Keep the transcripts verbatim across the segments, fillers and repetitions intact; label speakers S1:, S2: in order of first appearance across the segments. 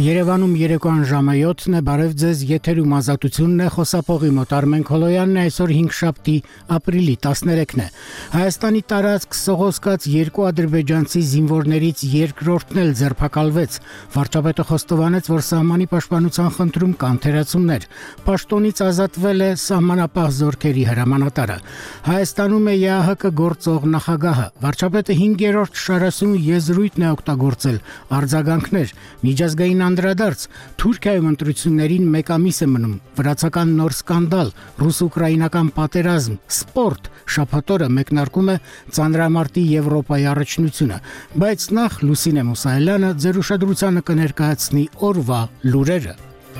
S1: Երևանում երեկոյան ժամը յոթն է, բարև ձեզ, եթերում ազատությունն է, խոսափողի մոտ Արմեն Քոլոյանն է, այսօր հինգշաբթի ապրիլի տասներեքն է։ Հայաստանի տարածք սողոսկած երկու ադրբեջանցի զինվորներից երկրորդն էլ ձերբակալվեց։ Վարչապետը խոստովանեց, որ սահմանի պաշտպանության խնդրում կան թերացումներ։ Պաշտոնից ազատվել է սահմանապահ զորքերի հրամանատարը։ Հայաստանում է ԵԱՀԿ գործող նախագահը։ Վարչապետը հինգերորդ շարասյուն եզրույթն է օգտագործել, արձագանքներ, միջազգային անդրադարձ, Թուրքիայում ընտրություններին մեկ ամիս է մնում, վրացական նոր սկանդալ, ռուս-ուկրաինական պատերազմ, սպորտ, շաբաթ օրը մեկնարկում է ծանրամարտի Եվրոպայի առաջնությունը, բայց նախ Լուսինե Մուսայելյանը ձեր ուշադրությանը կներկայացնի օրվա լուրերը։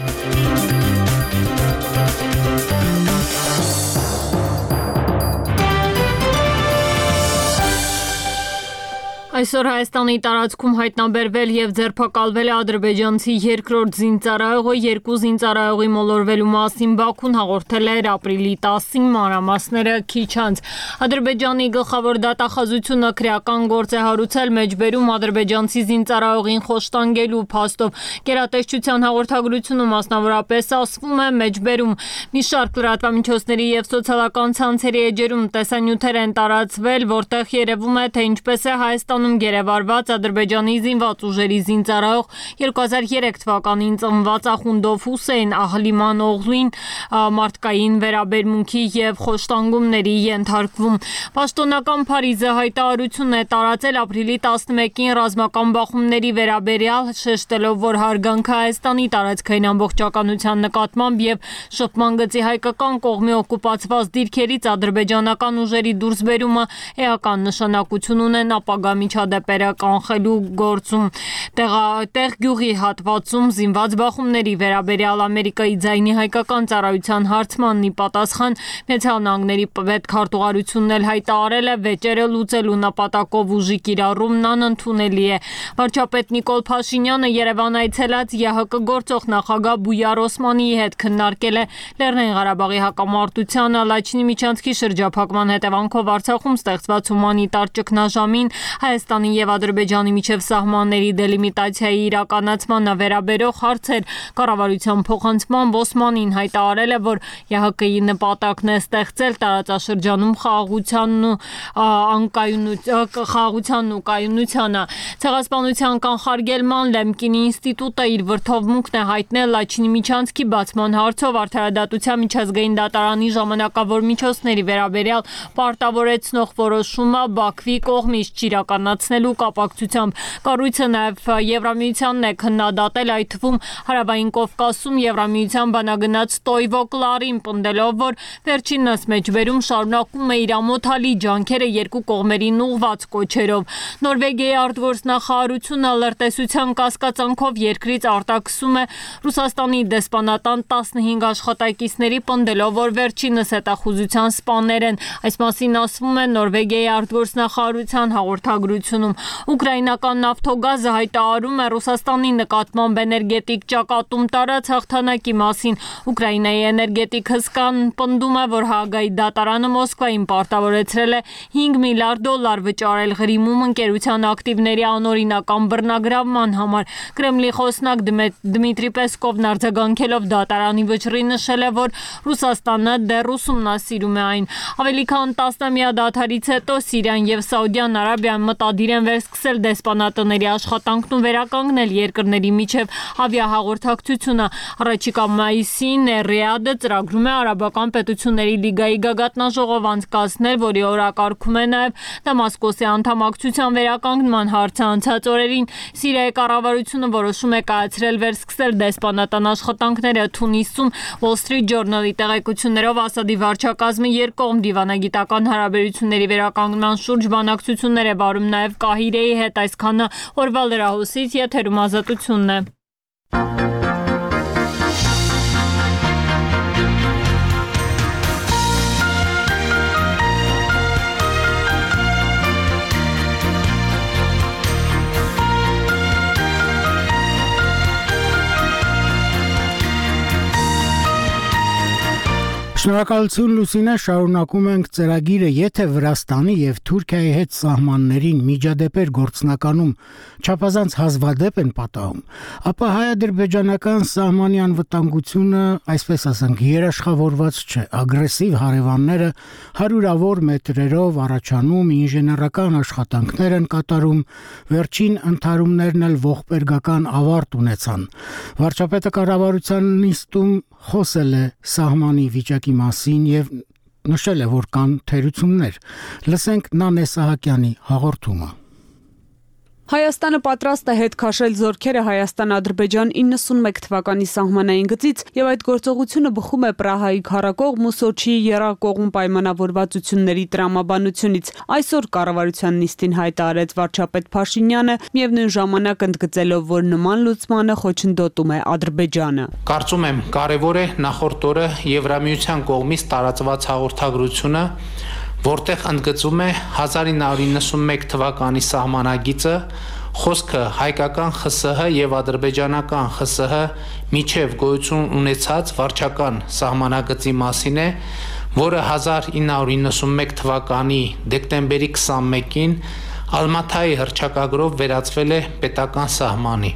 S2: Այսօր Հայաստանի տարածքում հայտնաբերվել եւ ձերբակալվել է ադրբեջանցի երկրորդ զինծառայողը, երկու զինծառայողի մոլորվելու մասին Բաքուն հաղորդել էր ապրիլի տասին, մանրամասները քիչ անց։ Ադրբեջանի գլխավոր դատախազությունը քրեական գործ է հարուցել մեջբերում ադրբեջանցի զինծառայողին խոշտանգելու փաստով։ Գերատեսչության հաղորդագրությունում մասնավորապես ասվում է մեջբերում մի շարք լրատվամիջոցների եւ սոցիալական ցանցերի էջերում տեսանյութեր են տարածվել, որտեղ երևում է, թե ինչպես է Հայաստան գերեվարված Ադրբեջանի զինված ուժերի զինծառայող երկու հազար երեք թվականին ծնված Ախունդով Հուսեյն Ահլիման օղլին մարդկային վերաբերմունքի եւ խոշտանգումների ենթարկվում։ Պաշտոնական Փարիզը հայտարարություն է տարածել ապրիլի տասնմեկին ռազմական բախումների վերաբերյալ, շեշտելով, որ հարգանքը Հայաստանի տարածքային ամբողջականության նկատմամբ եւ շփման գծի հայկական կողմի օկուպացված դիրքերից ադրբեջանական ուժերի դուրսբերումը էական նշանակություն ունեն ապագա միջադեպերը կանխելու գործում։ Տեղ գյուղի հատվածում զինված բախումների վերաբերյալ Ամերիկայի ձայնի հայկական ծառայության հարցմանն ի պատասխան Միացյալ Նահանգների պետքարտուղարությունն էլ հայտարարել է վեճերը լուծելու նպատակով ուժի կիրառումն անընդունելի է։ Վարչապետ Նիկոլ Փաշինյանը Երևան այցելած ԵԱՀԿ գործող նախագահ Բույար Օսմանիի հետ քննարկել է Լեռնային Ղարաբաղի հակամարտությանը, Լաչինի միջանցքի շրջափակման հետևանքով Արցախում ստեղծված հումանիտար ճգնաժամին, Հայաստանի եւ Ադրբեջանի միջև սահմանների դելիմիտացիայի իրականացմանը վերաբերող հարցեր կառավարության փոխանցման Օսմանին հայտարարել է, որ ԵԱՀԿ-ի նպատակն է ստեղծել տարածաշրջանում խաղաղությանն ու անկայունությանն ու կայունությանը։ Ցեղասպանության կանխարգելման Լեմկինի ինստիտուտը իր վրթովմունքն է հայտնել Լաչինի միջանցքի բացման հարցով արդարադատության միջազգային դատարանի ժամանակավոր միջոցների վերաբերյալ պարտավորեցնող որոշումը Բաքվի կողմից իրականացնելու կապակցությամբ կառույցը նաև Եվրամիությանն է քննադատել, այդ թվում Հարավային Կովկասում Եվրամիության բանագնաց Տոյվո Կլարին, պնդելով, որ վերջինս մեջբերում շարունակում է իր ամոթալի ջանքերը երկու կողմերին ուղղված կոչերով։ Նորվեգիայի արտգործնախարարությունը լրտեսության կասկածանքով երկրից արտաքսում է Ռուսաստանի դեսպանատան տասնհինգ աշխատակիցների, պնդելով, որ վերջինս հետախուզության սպաներ են։ Այս մասին ասվում է Նորվեգիայի արտգործնախարարության հաղորդագրությունում։ Ուկրաինական նավթոգազը հայտարարում է Ռուսաստանի նկատմամբ էներգետիկ ճակատում տարած հաղթանակի մասին։ Ուկրաինայի էներգետիկ հսկան պնդում է, որ Հաագայի դատարանը Մոսկվային պարտավորեցրել է հինգ միլիարդ դոլար վճարել Ղրիմում ընկերության ակտիվների անօրինական բռնագրավման համար։ Կրեմլի խոսնակ Դմիտրի Պեսկովն արձագանքելով դատարանի վճռի նշել է, որ Ռուսաստանը դեռ ուսումնասիրում է այն։ Ավելի քան տասնամյա դադարից հետո Սիրիան եւ Սաուդյան Արաբիան մտադիր են վերսկսել դեսպանատների աշխատանքն ու վերականգնել երկրների միջև ավիահաղորդակցությունը։ Առաջիկա մայիսին Ռիադը ծրագրում է Արաբական պետությունների լիգայի գագաթնաժողով անցկացնել, որի օրակարգում է նաև Դամասկոսի անդամակցության վերականգնման հարցը։ Անցած օրերին Սիրիայի կառավարությունը որոշում է կայացրել վերսկսել դեսպանատան աշխատանքները Թունիսում։ Wall Street Journal-ի տեղեկություններով Ասադի վարչակազմը երկկողմ դիվանագիտական հարաբերությունների վերականգնման շուրջ բանակցություններ է վարում նաև Կահիրեի հետ, այսքանը օրվա լրահոսից եթերում ազատությունն է։
S1: Շնորհակալություն Լուսինե, շարունակում ենք ծրագիրը, եթե Վրաստանի եւ Թուրքիայի հետ սահմաններին միջադեպեր գործնականում չափազանց հազվադեպ են պատահում, ապա հայ-ադրբեջանական սահմանի անվտանգությունը, այսպես ասենք, երաշխավորված չէ։ Ագրեսիվ հարևանները հարյուրավոր մետրերով առաջանում, ինժեներական աշխատանքներ են կատարում, վերջին ընդհարումներն էլ ողբերգական ավարտ ունեցան։ Վարչապետը կառավարության նիստում խոսել է սահմանի վիճակի մասին եւ նշել է, որ կան թերություններ։ Լսենք Նանե Սահակյանի հաղորդումը։
S3: Հայաստանը պատրաստ է հետ քաշել զորքերը Հայաստան-Ադրբեջան իննսունմեկ թվականի սահմանային գծից եւ այդ գործողությունը բխում է Պրահայի քառակողմ ու Սոչիի եռակողմ պայմանավորվածությունների տրամաբանությունից։ Այսօր կառավարության նիստին հայտարարեց վարչապետ Փաշինյանը, միևնույն ժամանակ ընդգծելով, որ նման լուծմանը խոչընդոտում է Ադրբեջանը։
S4: Կարծում եմ, կարևոր է նախորդ օրը Եվրամիության կողմից տարածված հաղորդագրությունը, որտեղ ընդգծում է հազար ինը հարյուր իննսունմեկ թվականի սահմանագիծը, խոսքը հայկական ԽՍՀ եւ ադրբեջանական ԽՍՀ միջև գոյություն ունեցած վարչական սահմանագծի մասին է, որը հազար ինը հարյուր իննսունմեկ թվականի դեկտեմբերի քսանմեկին Ալմաթայի հռչակագրով վերածվել է պետական սահմանի։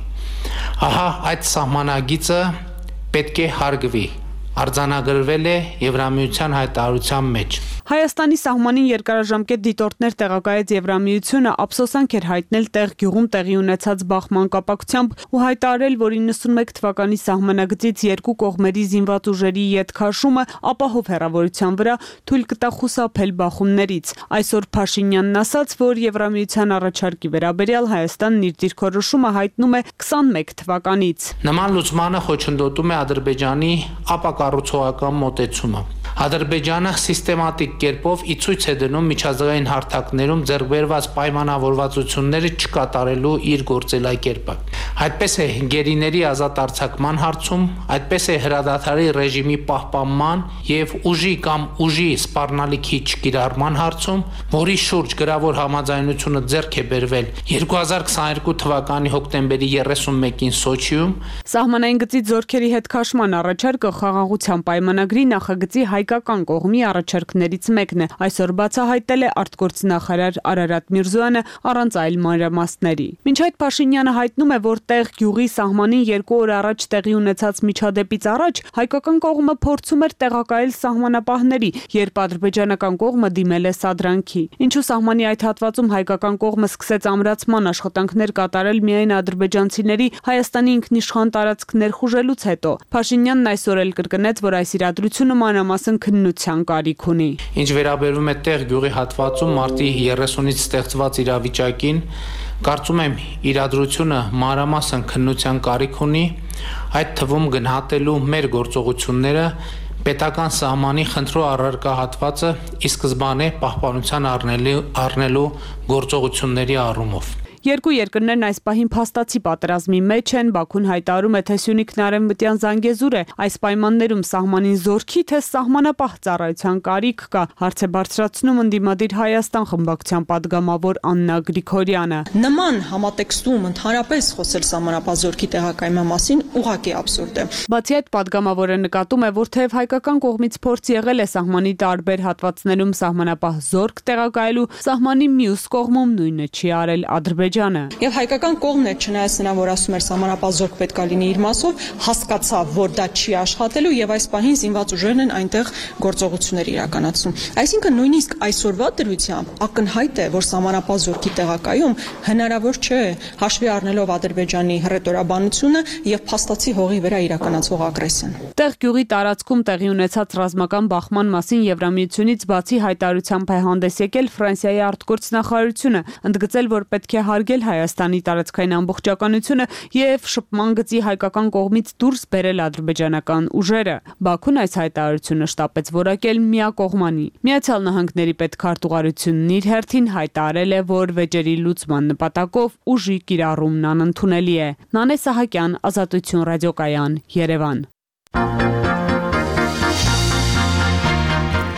S4: Ահա այդ սահմանագիծը պետք է հարգվի, արձանագրվել է Եվրամիության հայտարարության մեջ։
S3: Հայաստանի սահմանին երկարաժամկետ դիտորդներ տեղակայեց Եվրամիությունը, ափսոսանք էր հայտնել տեղ գյուղում տեղի ունեցած բախման կապակցությամբ ու հայտարարել, որ իննսունմեկ թվականի սահմանագծից երկու կողմերի զինված ուժերի ետ քաշումը ապահով հեռավորության վրա թույլ կտա խուսափել բախումներից։ Այսօր Փաշինյանն ասաց, որ Եվրամիության առաջարկի վերաբերյալ Հայաստանն իր դիրքորոշումը հայտնում է քսանմեկ թվականից։
S4: Նման լուծմանը խոչընդոտում է Ադրբեջանի ապակառուցողական մոտեցումը։ Ադրբեջանը սիստեմատիկ կերպով ի ցույց է դնում միջազգային հարթակներում ձեռք բերված պայմանավորվածությունները չկատարելու իր գործելակերպը։ Այդպես է գերիների ազատ արձակման հարցում, այդպես է հրադադարի ռեժիմի պահպանման եւ ուժի կամ ուժի սպառնալիքի չկիրառման հարցում, որի շուրջ գրավոր համաձայնությունը ձեռք է բերվել երկու հազար քսաներկու թվականի հոկտեմբերի երեսունմեկին Սոչիում։
S3: Սահմանային գծից զորքերի հետ քաշման առաջարկը խաղաղության պայմանագրի նախագծի հայկական կողմի առաջարկներից մեկն է, այսօր բացահայտել է արտգործնախարար Արարատ Միրզոյանը առանց այլ մանրամասների։ Մինչ այդ Փաշինյանը հայտնում է, որ տեղ գյուղի սահմանին երկու օր առաջ տեղի ունեցած միջադեպից առաջ հայկական կողմը փորձում էր տեղակայել սահմանապահների, երբ ադրբեջանական կողմը դիմել է սադրանքի։ Ինչու սահմանի այդ հատվածում հայկական կողմը սկսեց ամրացման աշխատանքներ կատարել միայն ադրբեջանցիների Հայաստանի ինքնիշխան տարածք ներխուժելուց հետո։ Փաշինյանն այսօր էլ կրկնեց, որ այս իրադրությունը մանրամասն քննության կարիք ունի։
S4: Ինչ վերաբերում է տեղ գյուղի հատվածում մարտի երեսունից ստեղծված իրավիճակին, կարծում եմ իրադրությունը մանրամասն քննության կարիք ունի, այդ թվում գնահատելու մեր գործողությունները պետական սահմանի խնդրու առարկա հատվածը ի սկզբանե պահպանության առնելու, առնելու գործողությունների առումով։
S3: Երկու երկրներն այս պահին փաստացի պատերազմի մեջ են, Բաքուն հայտարարում է, թե Սյունիքն արևմտյան Զանգեզուր է, այս պայմաններում սահմանին զորքի, թե սահմանապահ ծառայության կարիք կա, հարց է բարձրացնում ընդդիմադիր Հայաստան խմբակցության падգամավոր Աննա Գրիգորյանը։
S5: Նման համատեքստում ընդհանրապես խոսել սահմանապահ զորքի տեղակայման մասին ուղղակի աբսուրդ է։
S3: Բացի այդ, падգամավորը նկատում է, որ թեև հայկական կողմից փորձ եղել է սահմանի տարբեր հատվածներում սահմանապահ զորք տեղակայելու, սահմանի մյուս կողմում նույնը չի արել Ադրբեջանը։
S5: Եվ հայկական կողմն է, չնայած նրան, որ ասում էր սահմանապահ զորք պետք է լինի իր մասով, հասկացավ, որ դա չի աշխատելու եւ այս պահին զինված ուժերն են այնտեղ գործողություններ իրականացնում։ Այսինքն նույնիսկ այսօրվա դրությամբ ակնհայտ է, որ սահմանապահ զորքի տեղակայում հնարավոր չէ, հաշվի առնելով Ադրբեջանի հռետորաբանությունը եւ փաստացի հողի վրա իրականացվող ագրեսիան։
S3: Տեղ գյուղի տարածքում տեղի ունեցած ռազմական բախման մասին Եվրամիությունից բացի հայտարարությամբ է հանդես եկել Ֆրանսիայի արտգործնախարարությունը, ընդգծել, որ պետք է հարգել Հայաստանի տարածքային ամբողջականությունը եւ շփման գծի հայկական կողմից դուրս բերել ադրբեջանական ուժերը։ Բաքուն այս հայտարարությունը շտապեց որակել միակողմանի։ Միացյալ Նահանգների պետքարտուղարությունն իր հերթին հայտարարել է, որ վեճերի լուծման նպատակով ուժի կիրառումն անընդունելի է։ Նանե Սահակյան, Ազատություն ռադիոկայան, Երևան։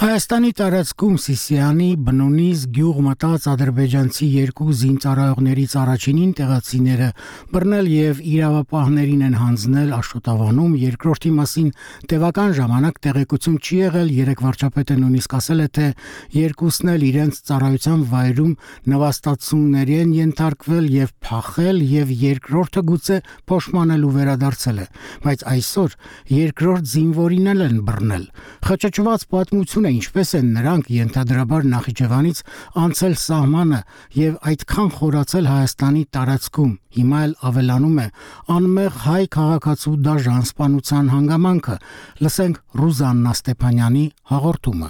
S1: Հայաստանի տարածքում Սիսիանի բնունից գյուղ մտած ադրբեջանցի երկու զինծառայողներից առաջինին տեղացիները բռնել եւ իրավապահներին են հանձնել Աշոտավանում, երկրորդի մասին տևական ժամանակ տեղեկություն չի եղել, երեք վարչապետը նույնիսկ ասել է, թե երկուսն էլ իրենց ծառայության վայրում նվաստացումների են ենթարկվել եւ փախել եւ երկրորդը գուցե փոշմանել ու վերադարձել է, բայց այսօր երկրորդ զինվորին են բռնել։ Խճճված պատմություն Ինչպես են նրանք ենթադրաբար Նախիջևանից անցել սահմանը եւ այդքան խորացել Հայաստանի տարածքում, հիմա էլ ավելանում է անմեղ հայ քաղաքացու դաժան սպանության հանգամանքը։ Լսենք Ռուզաննա Ստեփանյանի հաղորդումը։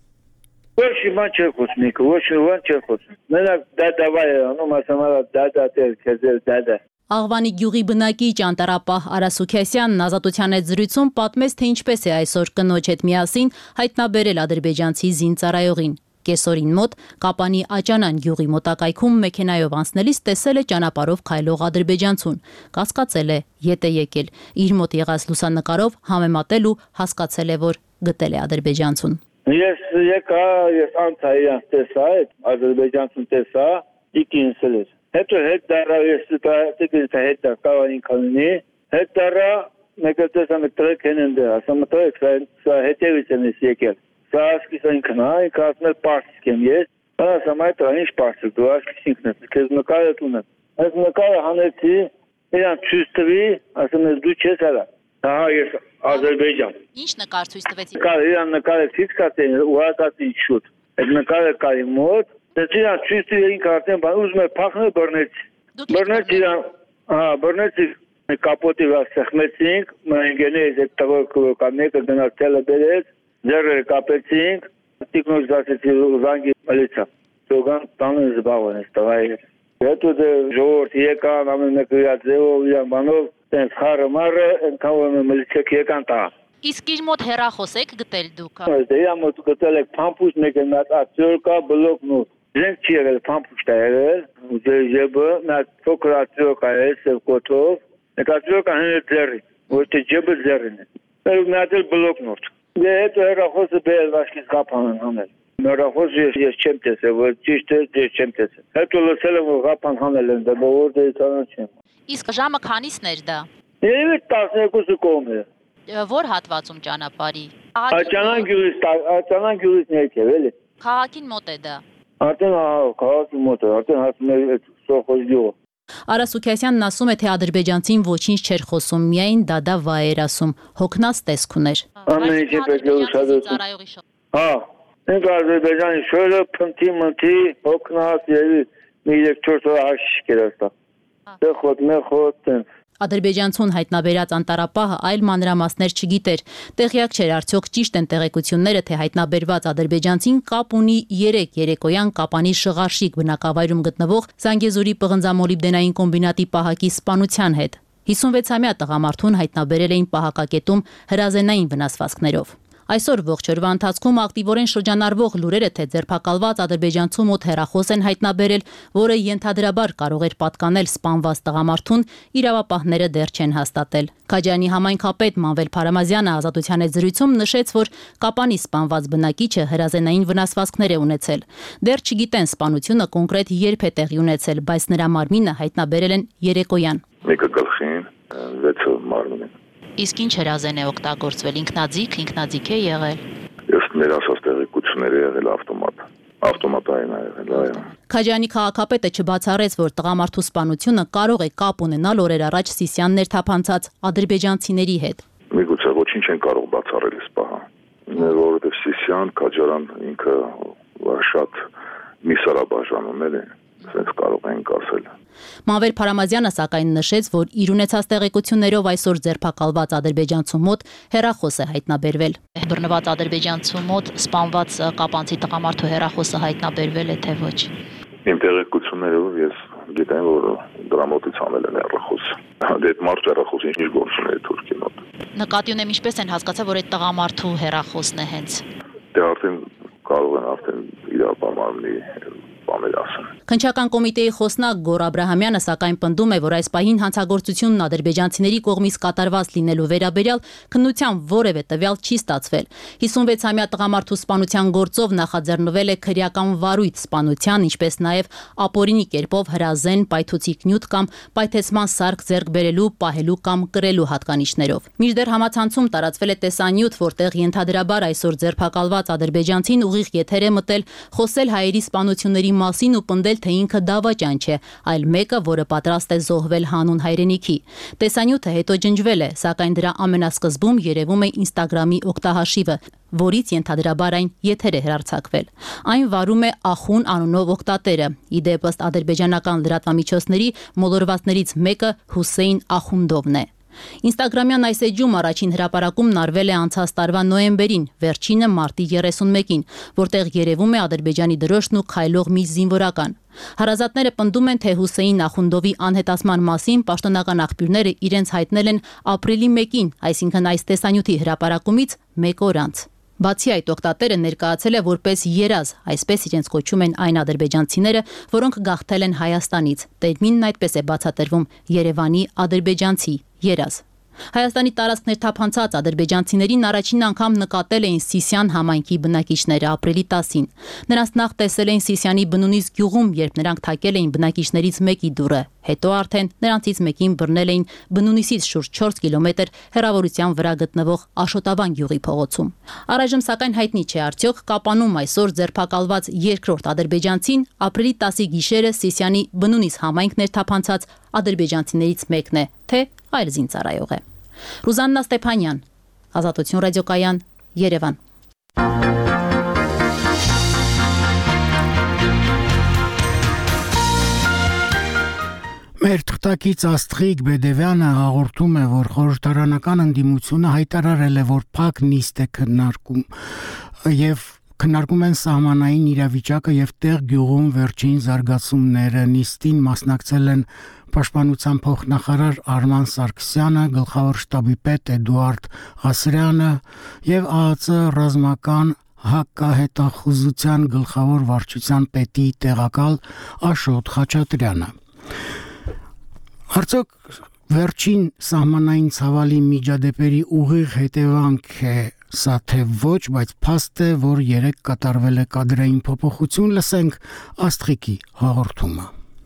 S6: Ոչ իման չէ խոսում, ոչ իման չէ խոսում։ Մենակ դադավայ անում ասամարա դադատել, քեզել դադա։
S7: Աղվանի գյուղի բնակիչ անտարապահ Արասուքյասյանն ազատության հետ զրույցում պատմեց, թե ինչպես է այսօր կնոջ հետ միասին հայտնաբերել ադրբեջանցի զինծառայողին։ Կեսօրին մոտ Կապանի Աճանան գյուղի մոտակայքում մեքենայով անցնելիս տեսել է ճանապարհով քայլող ադրբեջանցուն։ Կասկածել է, ետ է եկել։ Իր մոտ եղած լուսանկարով համեմատել ու հասկացել է, որ գտել է ադրբեջանցուն։
S6: Ես եկա, ես անցա իրանց տեսա, ադրբեջանցուն տեսա, իքինսել էր։ Հետո հետ դարա ես տիկիլտա հետ կավանին կանունի, հետ դարա մեկը տեսամ տրեք են ընդ, ասամ տրեք, սա հետևից են ես եկել։ Սա ասկիսան կնա, ինք ասում է պարսիկ եմ ես, ասամ այդ ինչ պարսիկ, դու ասկիսինքն ես, կեզ նկարը տունը։ Ես նկարը հանեցի, իրան չույս տվի, ասում ես դու չես արա, ահա ես Ադրբեջան։
S7: Ինչ նկար ցույց տվեցի։
S6: Իրան նկարը ցույց կացին, ուղղակացի շուտ, այդ նկարը կարի մոտ, Դեթիրան ճիշտ ինք արդեն բան ուզում է փախնել բռնեց։ Բռնեց իրան, հա, բռնեց կապոտի վրա սեղմեցինք, մենք գնացինք այդ տղոը կամեկը գնացել բերեց, ձեռը կապեցինք, տիկնոջ դասեցի զանգի մլիցա։ Դոգան տանը զբաղվեն այս տղայի։ Հետո դե ժողովուրդ եկան, ամեն մեկը իր ձևով, իր բանով, տենց խարը մարը, ընկան մլիցեք եկան տա։
S7: Իսկ իր մոտ հեռախոս եք գտել դուք։
S6: Դե իր մոտ գտել եք փամփուշտ մեկը նատ ացյորկա բլոկնոտ։ Մենք չի եղել փամփուշտ է եղել, ջեբը նա փոքր ացյորկա է սև կոթով, այդ ացյորկա հենց ձեռի, ոչ թե ջեբը ձեռին է։ Դեռ նա դել բլոկնոտ։ Դե հետո հեռախոսը բերել վաշկից կապան հանել։ Հեռախոսը ես ես չեմ տեսել, որ ճիշտ է, ես չեմ տեսել։ Հետո լսել եմ որ կապան հանել են, դա որ դե ցանոթ չեմ։
S7: Իսկ ժամը քանիսն էր դա։
S6: Երևի տասներկուսը կողմ է։
S7: Որ հատվածում ճանապարհի։
S6: Աճանան գյուղից, Աճանան գյուղից ներքև էլի։
S7: Քաղաքին մոտ է դա։
S6: Արդեն քաղաքի մոտ է, արդեն հասնում է Սոխոս գյուղը։
S7: Արասուքյասյանն ասում է, թե ադրբեջանցին ոչինչ չէր խոսում, միայն դադա վայ էր ասում, հոգնած տեսք ուներ։
S6: Ամեն ինչ պետք է ուշադրություն։ Հա, ինք Ադրբեջանի շորը փնթի մնթի հոգնած եւ մի երեք-չորս օր հաշիչ կերաստա։ Դե խոտ մե խոտ տենց։
S7: Ադրբեջանցուն հայտնաբերած անտարապահը այլ մանրամասներ չգիտեր։ Տեղյակ չէր արդյոք ճիշտ են տեղեկությունները, թե հայտնաբերված ադրբեջանցին կապ ունի երեք երեկոյան Կապանի Շղարշիկ բնակավայրում գտնվող Զանգեզուրի պղնձամոլիբդենային կոմբինատի պահակի սպանության հետ։ հիսունվեցամյա տղամարդուն հայտնաբերել էին պահակակետում հրազենային վնասվածքներով։ Այսօր ողջ օրվա ընթացքում ակտիվորեն շրջանառվող լուրերը, թե ձերբակալված ադրբեջանցու մոտ հեռախոս են հայտնաբերել, որը ենթադրաբար կարող էր պատկանել սպանված տղամարդուն, իրավապահները դեռ չեն հաստատել։ Քաջարյանի համայնքապետ Մանվել Փարամազյանը ազատության հետ զրույցում նշեց, որ Կապանի սպանված բնակիչը հրազենային վնասվածքներ է ունեցել։ Դեռ չգիտեն սպանությունը կոնկրետ երբ է տեղի ունեցել, բայց նրա մարմինը հայտնաբերել են երեկոյան։
S8: Մեկը գլխին, վեցը մարմինին։
S7: Իսկ ինչ հրազեն է օգտագործվել, ինքնաձիգ, ինքնաձիգ է եղել։
S8: Ես մեր ասած տեղեկություններ է եղել ավտոմատ։ Ավտոմատային է եղել, այո։
S7: Քաջարյանի քաղաքապետը չբացառեց, որ տղամարդու սպանությունը կարող է կապ ունենալ օրեր առաջ Սիսիան ներթափանցած ադրբեջանցիների հետ։
S8: Միգուցե ոչինչ են կարող բացառել այս պահը, որովհետև Սիսիան, Քաջարյան ինքը շատ միսարաբաժանումներ են, ասենց կարող ենք ասել։
S7: Մանվել Փարամազյանը սակայն նշեց, որ իր ունեցած տեղեկություններով այսօր ձերբակալված ադրբեջանցու մոտ հեռախոս է հայտնաբերվել։ Բռնված ադրբեջանցու մոտ սպանված կապանցի տղամարդու հեռախոսը հայտնաբերվել է թե ոչ։
S8: Իմ տեղեկություններով ես գիտեմ, որ դրա մոտից անել են հեռախոս։ Այդ մարդու հեռախոսը ինչ գործ ունի Թուրքի մոտ։
S7: Նկատի ունեմ ինչպես են հասկացա, որ այդ տղամարդու հեռախոսն է հենց։
S8: Դե արդեն կարող են արդեն իրապամարմնի բաներ ասեմ։
S7: Քննչական կոմիտեի խոսնակ Գոր Աբրահամյանը սակայն պնդում է, որ այս պահին հանցագործությունն ադրբեջանցիների կողմից կատարված լինելու վերաբերյալ քննության որևէ տվյալ չի ստացվել։ հիսունվեցամյա տղամարդու սպանության գործով նախաձեռնվել է քրեական վարույթ սպանության, ինչպես նաև ապօրինի կերպով հրազեն, պայթուցիկ նյութ կամ պայթեցման սարք ձեռք բերելու, պահելու կամ կրելու հատկանիշներով։ Մինչդեռ համացանցում տարածվել է տեսանյութ, որտեղ ենթադրաբար այսօր ձերբակալված ադրբեջանցին ուղիղ եթեր է մտել, խոսել հայերի սպանությունների մասին ու պնդել, թե ինքը դավաճան չէ, այլ մեկը, որը պատրաստ է զոհվել հանուն հայրենիքի։ Տեսանյութը հետո ջնջվել է, սակայն դրա ամենասկզբում երևում է Instagram-ի օգտահաշիվը, որից ենթադրաբար այն եթեր է հեռարձակվել։ Այն վարում է Ախուն անունով օգտատերը։ Ի դեպ ըստ ադրբեջանական լրատվամիջոցների մոլորվածներից մեկը Հուսեյն Ախունդովն է։ Instagram-յան այս էջում առաջին հրապարակումն արվել է անցած տարվա նոյեմբերին, վերջինը մարտի երեսունմեկին, որտեղ երևում է Ադրբեջանի դրոշն ու քայլող մի զինվորական։ Հարազատները պնդում են, թե Հուսեյն Ախունդովի անհետացման մասին պաշտոնական աղբյուրները իրենց հայտնել են ապրիլի մեկին, այսինքն այս տեսանյութի հրապարակումից մեկ օր անց։ Բացի այդ, օգտատերը ներկայացել է որպես երազ, այսպես իրենց կոչում են այն ադրբեջանցիները, որոնք գաղթել են Հայաստանից։ Տերմինն այդպես է բացատրվում Երևանի ադրբեջանցի երազ։ Հայաստանի տարածքներ թափանցած ադրբեջանցիներին առաջին անգամ նկատել էին Սիսիան համայնքի բնակիչները ապրիլի տասին։ Նրանց նախ տեսել էին Սիսիանի բնունից գյուղում, երբ նրանք թակել էին բնակիչներից մեկի դուռը, հետո արդեն նրանցից մեկին բռնել էին բնունիսից շուրջ չորս կիլոմետր հեռավորության վրա գտնվող Աշոտավան գյուղի փողոցում։ Առայժմ սակայն հայտնի չէ արդյոք Կապանում այսօր ձերբակալված երկրորդ ադրբեջանցին ապրիլի տասի գիշերը Սիսիանի բնունիս համայնքներ թափանցած ադրբեջանցիներից մեկն է, թե այլ զինծառայող է։ Ռուզաննա Ստեփանյան, Ազատություն ռադիոկայան, Երևան։
S1: Մեր թղթակից Աստղիկ Բեդևյանը հաղորդում է, որ խորհրդարանական ընդդիմությունը հայտարարել է, որ փակ նիստ է քննարկում եւ քննարկում են սահմանային իրավիճակը եւ տեղ գյուղում վերջին զարգացումները։ Նիստին մասնակցել են Պաշտպանության փոխնախարար Արման Սարգսյանը, գլխավոր շտաբի պետ Էդուարդ Ղասրյանը եւ ԱԱԾ ռազմական հակահետախուզության գլխավոր վարչության պետի տեղակալ Աշոտ Խաչատրյանը։ Արդյոք վերջին սահմանային ցավալի միջադեպերի ուղիղ հետևանք է սա թե ոչ, բայց փաստ է, որ երեք կատարվել է կադրային փոփոխություն, լսենք Աստղիկի հաղորդումը։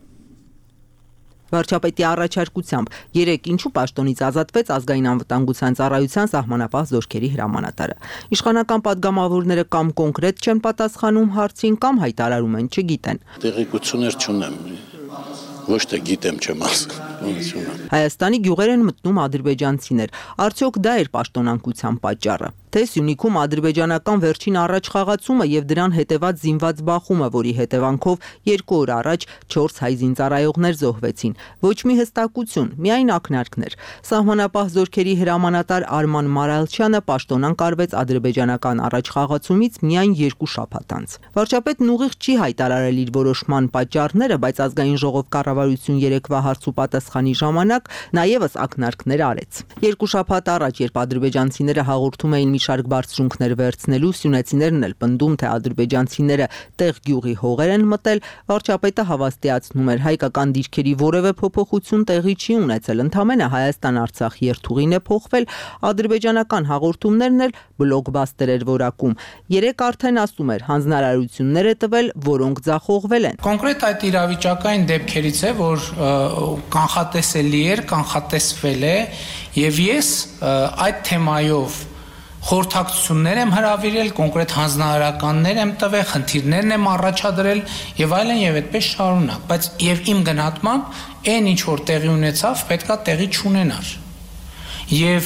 S9: Վարչապետի առաջարկությամբ երեք ինչու պաշտոնից ազատվեց ազգային անվտանգության ծառայության սահմանապահ զորքերի հրամանատարը։ Իշխանական падգամավորները կամ կոնկրետ չեն պատասխանում հարցին, կամ հայտարարում են չգիտեն։
S10: Տեղեկություններ չունեմ, ոչ թե գիտեմ չեմ ասում։
S9: Հայաստանի գյուղեր են մտնում ադրբեջանցիներ։ Արդյոք դա էր պաշտոնանկության պատճառը։ Թե Սյունիքում ադրբեջանական վերջին առաջ խաղացումը եւ դրան հետեված զինված բախումը, որի հետևանքով երկու օր առաջ չորս հայ զինծառայողներ զոհվեցին։ Ոչ մի հստակություն, միայն ակնարկներ։ Սահմանապահ զորքերի հրամանատար Արման Մարալչյանը պաշտոնանկ արվեց ադրբեջանական առաջ խաղացումից միայն երկու շաբաթ անց։ Վարչապետն ուղիղ չի հայտարարել իր որոշման պատճառները, բայց ազգային ժողով կառավարություն երեկվա հարցու պատասխանի ժամանակ նաեւս ակնարկներ արեց։ Երկու շաբաթ առաջ, երբ ադրբեջանցիները հաղորդում էին շարք բարձրունքներ վերցնելու, սյունեցիներն էլ պնդում, թե ադրբեջանցիները տեղ գյուղի հողեր են մտել, վարչապետը հավաստիացնում էր հայկական դիրքերի որևէ փոփոխություն տեղի չի ունեցել, ընդամենը Հայաստան-Արցախ երթուղին է փոխվել, ադրբեջանական հաղորդումներն էլ բլոկբաստեր էր որակում։ Երեք արդեն ասում էր, հանձնարարություններ է տվել, որոնք ձախողվել են։
S4: Կոնկրետ այդ իրավիճակային դեպքերից է, որ կանխատեսելի էր, կանխատեսվել է, եւ ես այդ թեմայով խորհրդակցություններ եմ հրավիրել, կոնկրետ հանձնարարականներ եմ տվել, խնդիրներն եմ առաջադրել եւ այլն եւ այդպես շարունակ, բայց եւ իմ գնահատմամբ այն ինչ որ տեղի ունեցավ, պետքա տեղի չունենար։ Եվ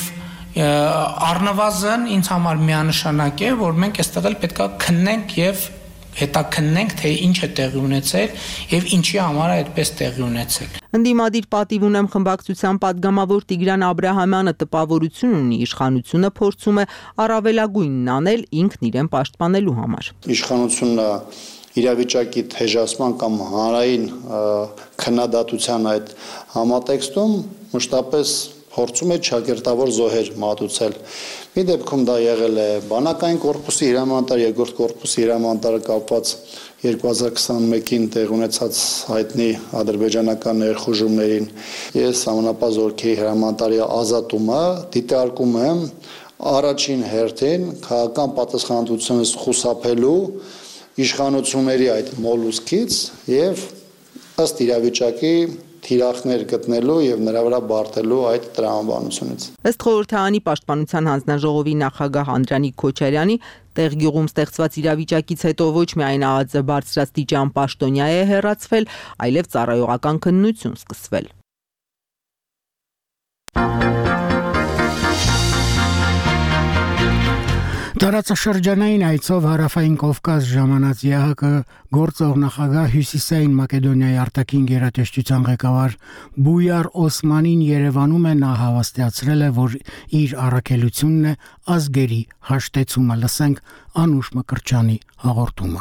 S4: առնվազն ինձ համար միանշանակ է, որ մենք այստեղ էլ պետքա քննենք եւ հետաքննենք, թե ինչ է տեղի ունեցել եւ ինչի համար է այդպես տեղի ունեցել։
S9: Ընդդիմադիր պատիվ ունեմ խմբակցության падգամավոր Տիգրան Աբրահամյանը տպավորություն ունի, իշխանությունը փորձում է առավելագույնն անել ինքն իրեն պաշտպանելու համար։
S10: Իշխանությունը իրավիճակի թեժացման կամ հանրային քննադատության այդ համատեքստում մշտապես փորձում է ճակերտավոր զոհեր մատուցել։ Մի դեպքում դա եղել է բանակային կորպուսի հրամանատար, երկրորդ կորպուսի հրամանատարը կապված
S11: երկու հազար քսանմեկին տեղ ունեցած հայտնի ադրբեջանական ներխուժումներին ես սահմանապահ զորքերի հրամանատարի ազատումը դիտարկում եմ առաջին հերթին քաղաքական պատասխանատվությունից խուսափելու իշխանությունների այդ մոլուսկից եւ ըստ իրավիճակի թիրախներ գտնելու եւ նրա վրա բարտելու այդ տրամաբանությունից։
S9: Ըստ խորհրդարանի պաշտպանության հանձնաժողովի նախագահ Անդրանիկ Քոչարյանի տեղ գյուղում ստեղծված իրավիճակից հետո ոչ միայն ԱԱԾ բարձրաստիճան պաշտոնյա է հեռացվել, այլև ծառայողական քննություն սկսվել։
S1: Տարածաշրջանային այցով Հարավային Կովկաս ժամանած ԵԱՀԿ գործող նախագահ Հյուսիսային Մակեդոնիայի արտաքին գերատեսչության ղեկավար Բույար Օսմանին Երևանում է նա հավաստիացրել է, որ իր առաքելությունն է ազգերի հաշտեցումը, լսենք Անուշ Մկրտչյանի հաղորդումը։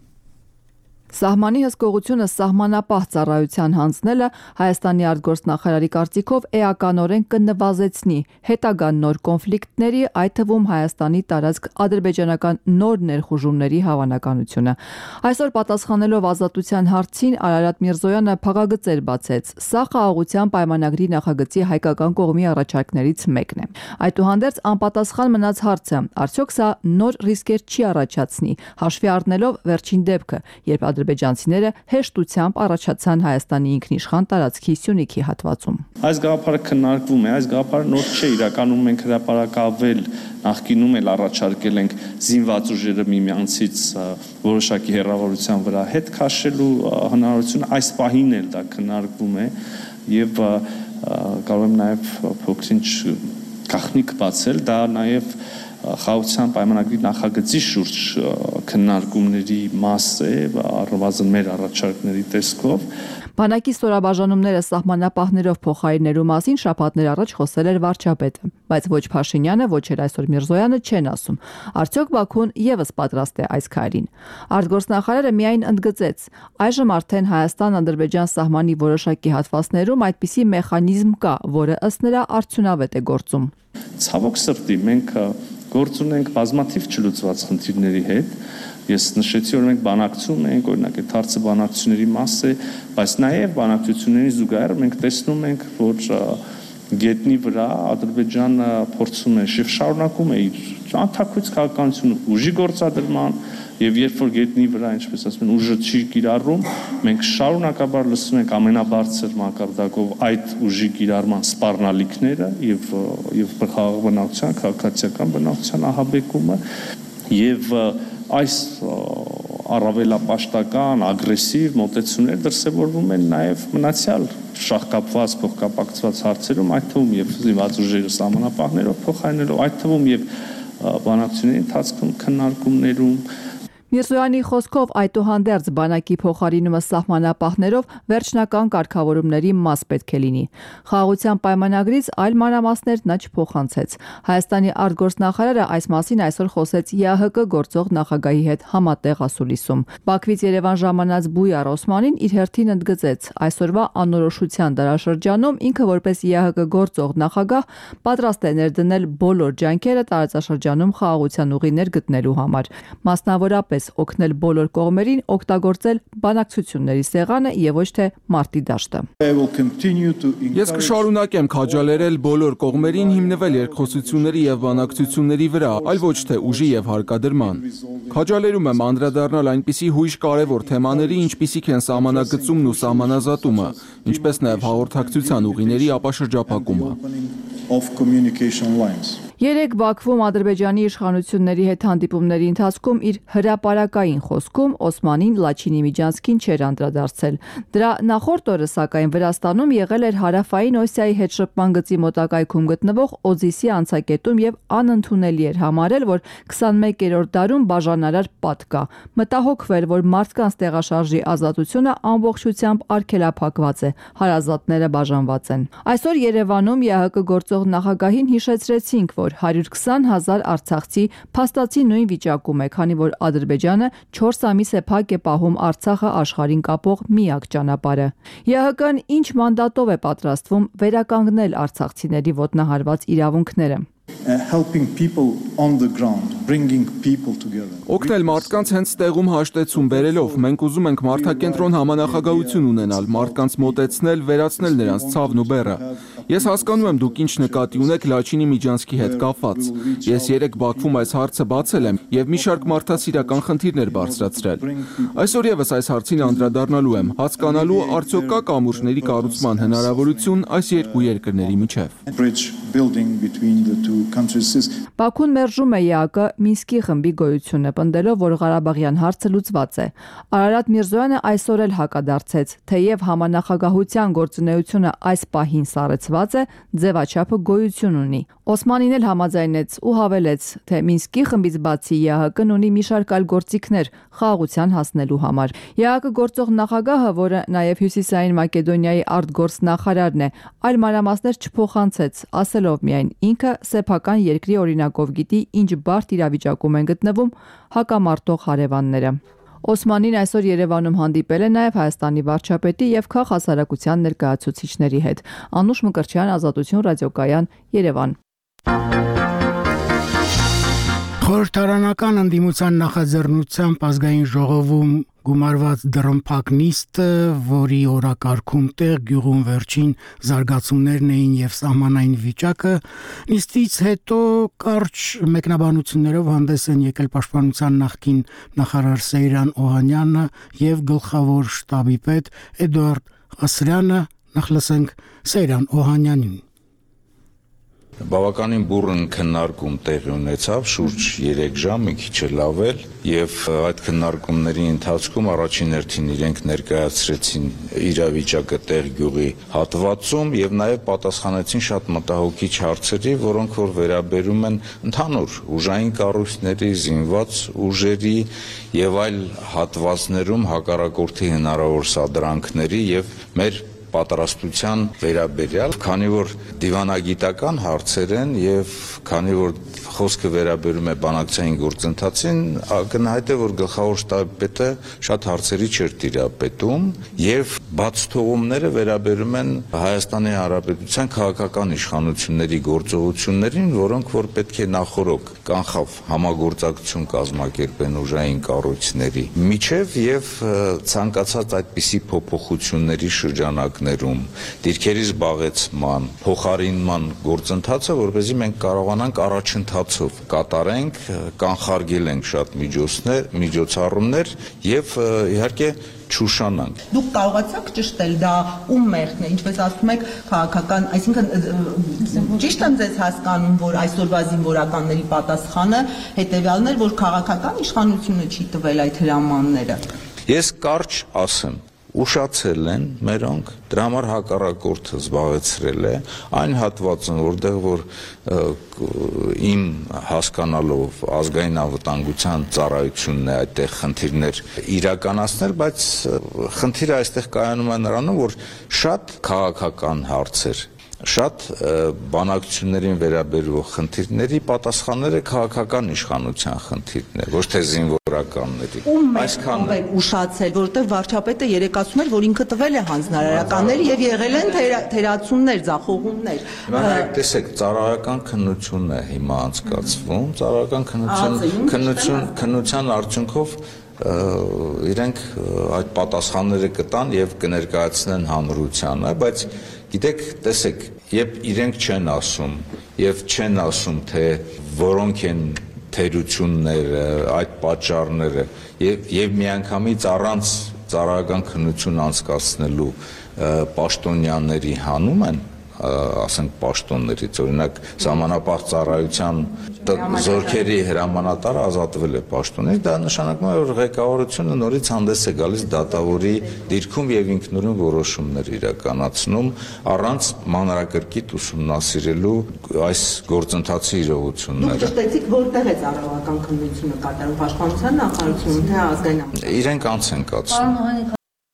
S12: Սահմանի հսկողությունը սահմանապահ ծառայության հանձնելը Հայաստանի արտգործնախարարի կարծիքով էականորեն կնվազեցնի հետագա նոր կոնֆլիկտների, այդ թվում Հայաստանի տարածք ադրբեջանական նոր ներխուժումների հավանականությունը։ Այսօր պատասխանելով ազատության հարցին Արարատ Միրզոյանը փակագծեր բացեց։ Սա խաղաղության պայմանագրի նախագծի հայկական կողմի առաջարկներից մեկն է։ Այդուհանդերձ անպատասխան մնաց հարցը, արդյոք սա նոր ռիսկեր չի առաջացնի, հաշվի առնելով վերջին դեպքը, երբ ադրբեջանցիները հեշտությամբ առաջացան Հայաստանի ինքնիշխան տարածքի Սյունիքի հատվածում։
S13: Այս գաղափարը քննարկվում է, այս գաղափարը նոր չէ, իրականում մենք հրապարակավել նախկինում էլ առաջարկել ենք զինված ուժերը միմյանցից որոշակի հեռավորության վրա հետ քաշելու հնարավորությունը, այս պահին էլ դա քննարկվում է եւ կարող եմ նաեւ փոքրինչ գաղտնիք բացել, դա նաեւ խաղաղության պայմանագրի նախագծի շուրջ քննարկումների մաս է, առնվազն մեր առաջարկների տեսքով։
S12: Բանակի ստորաբաժանումները սահմանապահներով փոխարինելու մասին շաբաթներ առաջ խոսել էր վարչապետը, բայց ոչ Փաշինյանը, ոչ էլ այսօր Միրզոյանը չեն ասում։ Արդյոք Բաքուն եւս պատրաստ է այս քայլին։ Արտգործնախարարը միայն ընդգծեց, այժմ արդեն Հայաստան-Ադրբեջան սահմանի որոշակի հատվածներում այդպիսի մեխանիզմ կա, որը ըստ նրա արդյունավետ է գործում։
S13: Ցավոք սրտի մենք գործ ունենք բազմաթիվ չլուծված խնդիրների հետ։ Ես նշեցի, որ մենք բանակցում ենք, օրինակ այդ հարցը բանակցությունների մաս է, բայց նաև բանակցությունների զուգահեռ մենք տեսնում ենք, որ գետնի վրա Ադրբեջանը փորձում է եւ շարունակում է իր անթաքույց քաղաքականությունը ուժի գործադրման եւ երբ որ գետնի վրա, ինչպես ասում են, ուժը չի կիրառում, մենք շարունակաբար լսում ենք ամենաբարձր մակարդակով այդ ուժի կիրառման սպառնալիքները եւ եւ խաղաղ բնակության, քաղաքացիական բնակության ահաբեկումը եւ այս առավելապաշտական, ագրեսիվ մոտեցումներ դրսևորվում են նաև մնացյալ շահկապված, փոխկապակցված հարցերում, այդ թվում եւ զինված ուժերը սահմանապահներով փոխարինելով, այդ թվում եւ բանակցությունների ընթացքում քննարկումներում
S12: Միրզոյանի խոսքով այդուհանդերձ բանակի փոխարինումը սահմանապահներով վերջնական կարգավորումների մաս պետք է լինի։ Խաղաղության պայմանագրից այլ մանրամասներ նա չփոխանցեց։ Հայաստանի արտգործնախարարը այս մասին այսօր խոսեց ԵԱՀԿ գործող նախագահի հետ համատեղ ասուլիսում։ Բաքվից Երևան ժամանած Բույար Օսմանին իր հերթին ընդգծեց, այսօրվա անորոշության դարաշրջանում ինքը որպես ԵԱՀԿ գործող նախագահ պատրաստ է ներդնել բոլոր ջանքերը տարածաշրջանում խաղաղության ուղիներ գտնելու համար։ Մասնավորապես օգնել բոլոր կողմերին օգտագործել բանակցությունների սեղանը եւ ոչ թե մարտի դաշտը։
S14: Ես կշարունակեմ քաջալերել բոլոր կողմերին հիմնվել երկխոսությունների եւ բանակցությունների վրա, այլ ոչ թե ուժի եւ հարկադրման։ Քաջալերում եմ անդրադառնալ այնպիսի հույժ կարևոր թեմաների, ինչպիսիք են սահմանագծումն ու սահմանազատումը, ինչպես նաեւ հաղորդակցության ուղիների ապաշրջափակումը։
S12: Երեք Բաքվում Ադրբեջանի իշխանությունների հետ հանդիպումների ընթացքում իր հրապարակային խոսքում Օսմանին Լաչինի Միջանցքին չէր անդրադարձել։ Դրա նախորդ օրը սակայն Վրաստանում եղել էր Հարավային Օսիայի հետ շփման գծի մոտակայքում գտնվող Օձիսի անցակետում եւ անընդունելի էր համարել, որ քսանմեկերորդ դարում բաժանարար պատ կա։ Մտահոգվել, որ մարդկանց տեղաշարժի ազատությունը ամբողջությամբ արգելափակված է, հարազատները բաժանված են։ Այսօր Երևանում ԵԱՀԿ գործող նախագահին հիշեցրեցինք, որ հարյուր քսան հազար արցախցի փաստացի նույն վիճակում է, քանի որ Ադրբեջանը չորս ամիս է փակ է պահում Արցախը աշխարհին կապող միակ ճանապարհը։ ԵԱՀԿ-ն ինչ մանդատով է պատրաստվում վերականգնել արցախցիների ոտնահարված իրավունքները։
S15: helping people on the ground, bringing people together.
S14: Օգնել մարդկանց հենց տեղում հաշտեցում բերելով, մենք ուզում ենք մարդակենտրոն համանախագահություն ունենալ, մարդկանց մոտեցնել, վերացնել նրանց ցավն ու բեռը։ Ես հասկանում եմ դուք ինչ նկատի ունեք Լաչինի Միջանցքի հետ կապված։ Ես երեք Բաքվում այս հարցը բացել եմ եւ մի շարք մարդասիրական խնդիրներ բարձրացրել։ Այսօր եւս այս հարցին անդրադառնալու եմ, հասկանալու արդյոք կա կամուրջների կառուցման հնարավորություն այս երկու երկրների միջև։
S12: Բաքուն մերժում է ԵԱԿ Մինսկի խմբի գոյությունը, պնդելով, որ Ղարաբաղյան հարցը լուծված է։ Արարատ Միրզոյանը այսօր էլ հակադարձեց, թեև համանախագահության գործունեությունը այս պահին սառեցված է, ձևաչափը գոյություն ունի։ Օսմանին էլ համաձայնեց ու հավելեց, թե Մինսկի խմբից բացի ԵԱՀԿ-ն ունի մի շարք այլ գործիքներ խաղաղության հասնելու համար։ ԵԱՀԿ գործող նախագահը, որը նաև Հյուսիսային Մակեդոնիայի արտգործնախարարն է, այլ մանրամասներ չփոխանցեց, ասելով միայն ինքը սեփական երկրի օրինակով գիտի, ինչ բարդ իրավիճակում են գտնվում հակամարտող հարևանները։ Օսմանին այսօր Երևանում հանդիպել է նաև Հայաստանի վարչապետի եւ քաղաքասարակության ներկայացուցիչների հետ։ Անուշ Մկրտչյան, Ազատություն ռադիոկայան, Երևան։
S1: Խորհրդարանական ընդդիմության նախաձեռնությամբ ազգային ժողովում գումարված դռնփակ նիստը, որի օրակարգում տեղ գյուղում վերջին զարգացումներն էին եւ սահմանային վիճակը, նիստից հետո կարճ մեկնաբանություններով հանդես են եկել Պաշտպանության նախկին նախարար Սեյրան Օհանյանը եւ գլխավոր շտաբի պետ Էդուարդ Ասրյանը։ Նախ լսենք Սեյրան Օհանյանին։
S16: Բավականին բուռն քննարկում տեղի ունեցավ շուրջ երեք ժամ, մի քիչ էլ ավել, եւ այդ քննարկումների ընթացքում առաջին հերթին իրենք ներկայացրեցին իրավիճակը տեղ գյուղի հատվածում եւ նաեւ պատասխանեցին շատ մտահոգիչ հարցերի, որոնք որ վերաբերում են ընդհանուր ուժային կառույցների, զինված ուժերի եւ այլ հատվածներում հակառակորդի հնարավոր սադրանքների եւ մեր պատրաստության վերաբերյալ, քանի որ դիվանագիտական հարցեր են եւ քանի որ խոսքը վերաբերում է բանակցային գործընթացին, ակնհայտ է, որ գլխավոր շտաբի պետը շատ հարցերի չէր տիրապետում եւ բացթողումները վերաբերում են Հայաստանի Հանրապետության քաղաքական իշխանությունների գործողություններին, որոնք որ պետք է նախորոք կանխավ համագործակցություն կազմակերպեն ուժային կառույցների միջև եւ ցանկացած այդպիսի փոփոխությունների շրջանակ դիրքերի զբաղեցման, փոխարինման գործընթացը, որպեսզի մենք կարողանանք առաջընթացով կատարենք, կանխարգելենք շատ միջոցներ, միջոցառումներ եւ իհարկե չուշանանք։
S9: Դուք կարողացաք ճշտել դա ում մեղքն է, ինչպես ասում եք, քաղաքական, այսինքն ճիշտ եմ ձեզ հասկանում, որ այսօրվա զինվորականների պատասխանը հետեւյալն էր, որ քաղաքական իշխանությունը չի տվել այդ հրամանները։
S16: Ես կարճ ասեմ, ուշացել են մերոնք, դրա համար հակառակորդը զբաղեցրել է այն հատվածում, որտեղ որ իմ հասկանալով ազգային անվտանգության ծառայությունն է այդտեղ խնդիրներ իրականացնել, բայց խնդիրը այստեղ կայանում է նրանում, որ շատ քաղաքական հարցեր շատ բանակցություններին վերաբերող խնդիրների պատասխանները քաղաքական իշխանության խնդիրն է, ոչ թե զինվորականների։
S9: Այսքան է ուշացել, որովհետև վարչապետը երեք ասում էր, որ ինքը տվել է հանձնարարականներ եւ եղել են թերացումներ, ձախողումներ։
S16: Տեսեք, ծառայական քննություն է հիմա անցկացվում, ծառայական քննություն, քննություն, քննության արդյունքով իրենք այդ պատասխանները կտան եւ կներկայացնեն հանրությանը, բայց գիտեք, տեսեք, երբ իրենք չեն ասում եւ չեն ասում, թե որոնք են թերությունները, այդ պատճառները եւ եւ միանգամից առանց ծառայական քննություն անցկացնելու պաշտոնյաների հանում են, ասենք պաշտոններից, օրինակ սահմանապահ ծառայության զորքերի հրամանատարը ազատվել է պաշտոնից, դա նշանակում է, որ ղեկավարությունը նորից հանդես է գալիս դատավորի դիրքում եւ ինքնուրույն որոշումներ իրականացնում առանց մանրակրկիտ ուսումնասիրելու այս գործընթացի իրողությունները։
S9: Դուք ճշտեցիք, որտեղ է ծառայական քննությունը կատարում, Պաշտպանության նախարարությունում, թե ազգային
S16: անվտանգության։ Իրենք անց են կացնում։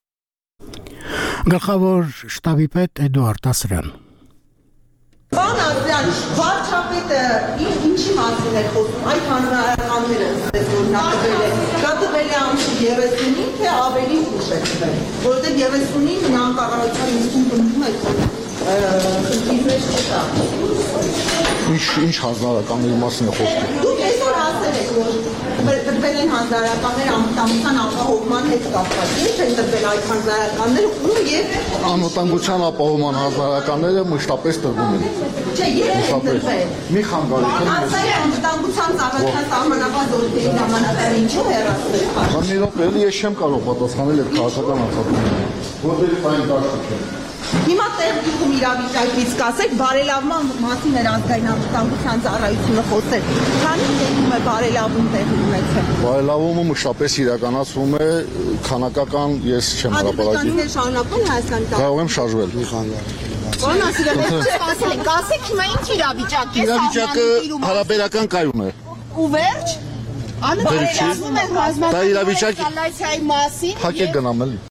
S1: Գլխավոր շտաբի պետ Էդուարդ Ասրյան։
S9: Պարոն Ասրյան, վարչապետը ինչի մասին է խոսում, այդ հանրահայտանները որ նա տվել է, դա տվել է ամսի երեսունին, թե ավելի ուշ է տվել, որովհետև երեսունին նա կառավարության նիստում պնդում է խնդիրներ
S17: Ինչ ինչ հանրականների մասին է խոսքը։
S18: Դուք այսօր ասել եք, որ դրվել են հանրականներ անվտանգության ապահովման հետ կապված։ Ինչ են դրվել այդ հանրականները ու եւ
S17: անվտանգության ապահովման հանրականները մշտապես տրվում են։
S18: Չէ, երեք են դրվել։
S17: Մի խանգարություն։
S18: Ասել է անվտանգության ծառայության սահմանապահ զորքերի ժամանակները ինչու հեռացել։
S17: Մի րոպե, էլի ես չեմ կարող պատասխանել այդ քաղաքական աշխատանքին։ Որտեղ այն դաշտը։
S18: Հիմա տեղում իրավիճակից կասեք բարելավման մասին էր ազգային անվտանգության ծառայությունը խոսել։ Քանի տեղում է բարելավում տեղի ունեցել։
S17: Բարելավումը մշտապես իրականացվում է քանակական, ես չեմ հրապարակի։
S18: Ադրբեջանին շարունակում Հայաստանի տակ։
S17: Կարող եմ շարժվել։ Մի խանգար։
S18: Բան ասել եք, ասել եք, ասեք հիմա ինչ իրավիճակ է։
S17: Իրավիճակը հարաբերական կայուն է։
S18: Ու վերջ։ Անբարելավում է ռազմական կալացիայի մասին։
S17: Փակեք գնամ էլի։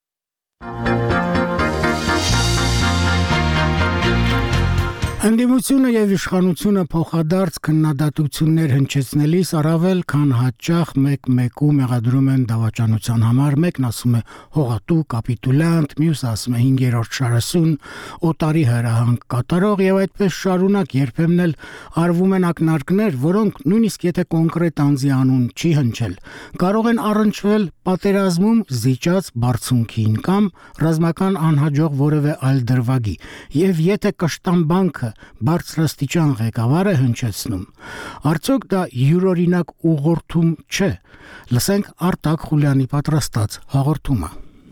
S1: Ընդդիմությունը եւ իշխանությունը փոխադարձ քննադատություններ հնչեցնելիս առավել քան հաճախ մեկ-մեկու մեղադրում են դավաճանության համար, մեկն ասում է հողատու կապիտուլյանտ, մյուսը ասում է հինգերորդ շարասյուն, օտարի հրահանգ կատարող եւ այդպես շարունակ երբեմն էլ արվում են ակնարկներ, որոնք նույնիսկ եթե կոնկրետ անձի անուն չի հնչել, կարող են առնչվել պատերազմում զիջած բարձունքին կամ ռազմական անհաջող որևէ այլ դրվագի, եւ եթե կշտան բանկը բարձրաստիճան ղեկավար է հնչեցնում, արդյոք դա յուրօրինակ ուղղորդում չէ։ Լսենք Արտակ Խուլյանի պատրաստած հաղորդումը։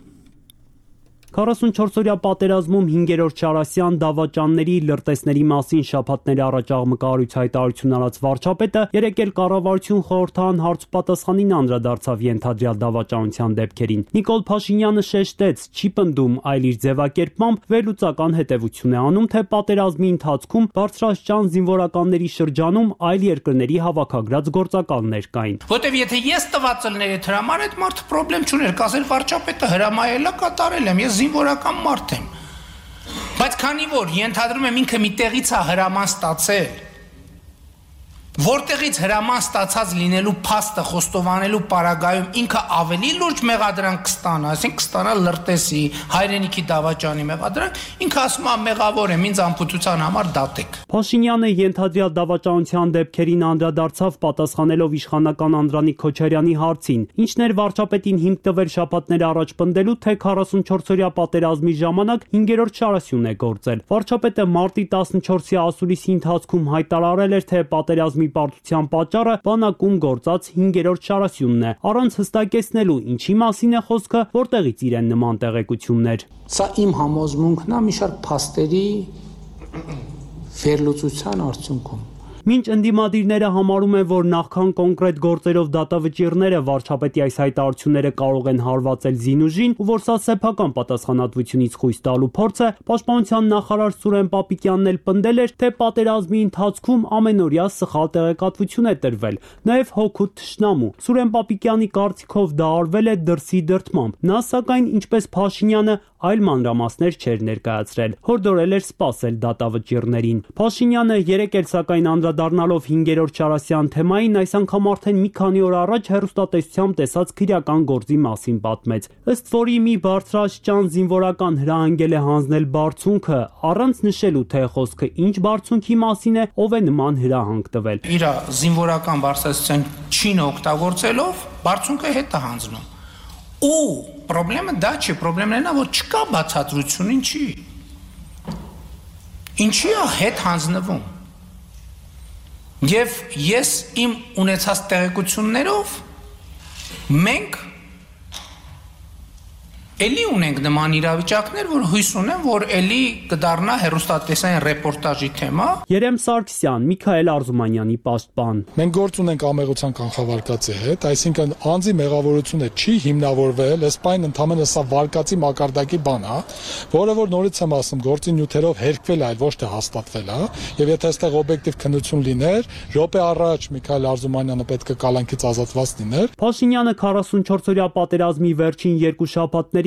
S19: քառասունչորսօրյա պատերազմում հինգերորդ շարասյան դավաճանների լրտեսների մասին շաբաթներ առաջ աղմկահարույց հայտարարություն արած վարչապետը երեկ էլ կառավարություն խորհրդան հարցպատասխանին անդրադարձավ ենթադրյալ դավաճանության դեպքերին։ Նիկոլ Փաշինյանը շեշտեց, չի պնդում, այլ իր ձևակերպմամբ վերլուծական հետևություն է անում, թե պատերազմի ընթացքում բարձրաստիճան զինվորականների շրջանում այլ երկրների հավաքագրած գործակալներ կային։
S4: Որտեւ եթե ես տվածելների հրամար այդ մարդը խնդրեմ չուներ, կասել վարչապետը հրամայել է, կատարել եմ, ես զինվորական մարդ եմ, բայց քանի որ ենթադրում եմ ինքը մի տեղից է հրաման ստացել, որտեղից հրաման ստացած լինելու փաստը խոստովանելու պարագայում ինքը ավելի լուրջ մեղադրանք կստանա, այսինքն կստանա լրտեսի, հայրենիքի դավաճանի մեղադրանք, ինքը ասում է մեղավոր եմ, ինձ անպուտության համար դատեք։
S19: Փաշինյանը ենթադրյալ դավաճանության դեպքերին անդրադարձավ պատասխանելով իշխանական Անդրանիկ Քոչարյանի հարցին, ինչն էր վարչապետին հիմք տվել շաբաթներ առաջ պնդելու, թե քառասունչորսօրյա պատերազմի ժամանակ հինգերորդ շարասյուն է գործել։ Վարչապետը մարտի տասնչորսի ասուլիսի ընթացքում հայտարարել էր, թե պատերազմի պարտության պատճառը բանակում գործած հինգերորդ շարասյունն է, առանց հստակեցնելու ինչի մասին է խոսքը, որտեղից իրեն նման տեղեկություններ։
S4: Սա իմ համոզմունքն է մի շարք փաստերի վերլուծության արդյունքում։
S19: Մինչ ընդդիմադիրները համարում են, որ նախքան կոնկրետ գործերով դատավճիռները վարչապետի այս հայտարարությունները կարող են հարվածել զինուժին, ու որ սա սեփական պատասխանատվությունից խույս տալու փորձ է, Պաշտպանության նախարար Սուրեն Պապիկյանն էլ պնդել էր, թե պատերազմի ընթացքում ամենօրյա սխալ տեղեկատվություն է տրվել, նաև հոգուտ թշնամու։ Սուրեն Պապիկյանի կարծիքով դա արվել է դրսի դրդմամբ։ Նա սակայն, ինչպես Փաշինյանը, այլ մանրամասներ չէր ներկայացրել, հորդորել էր սպասել դատավճիռներին։ Փաշինյանը երեկ էլ սակայն անդրադառնալով հինգերորդ շարասյան թեմային, այս անգամ արդեն մի քանի օր առաջ հեռուստատեսությամբ տեսած քրեական գործի մասին պատմեց, ըստ որի մի բարձրաստիճան զինվորական հրահանգել է հանձնել բարձունքը, առանց նշելու, թե խոսքը ինչ բարձունքի մասին է, ով է նման հրահանգ տվել։
S4: Իր զինվորական բարձրաստիճան չինը օգտագործելով բարձունքը հետ է հանձնում։ Ու պրոբլեմը դա չի, պրոբլեմն այն է, որ չկա բացատրություն ինչի։ Ինչի է հետ հանձնվում։ Եվ ես իմ ունեցած տեղեկություններով մենք էլի ունենք նման իրավիճակներ, որ հույս ունեմ, որ էլի կդառնա հեռուստատեսային ռեպորտաժի թեմա։
S19: Երեմ Սարգսյան, Միքայել Արզումանյանի պաշտպան։
S15: Մենք գործ ունենք ամեղության կանխավարկածի հետ, այսինքն անձի մեղավորությունը չի հիմնավորվել, ըստ ընդհանրապես սա վարկածի մակարդակի բան է, որը որ նորից եմ ասում, գործի նյութերով հերկվել այլ ոչ թե հաստատվել է, եւ եթե այստեղ օբյեկտիվ քննություն լիներ, րոպե առաջ Միքայել Արզումանյանը պետք է կալանքից ազատված լիներ։
S19: Փաշինյանը քառասունչորսօրյա պատերազմի վերջին երկու շաբաթների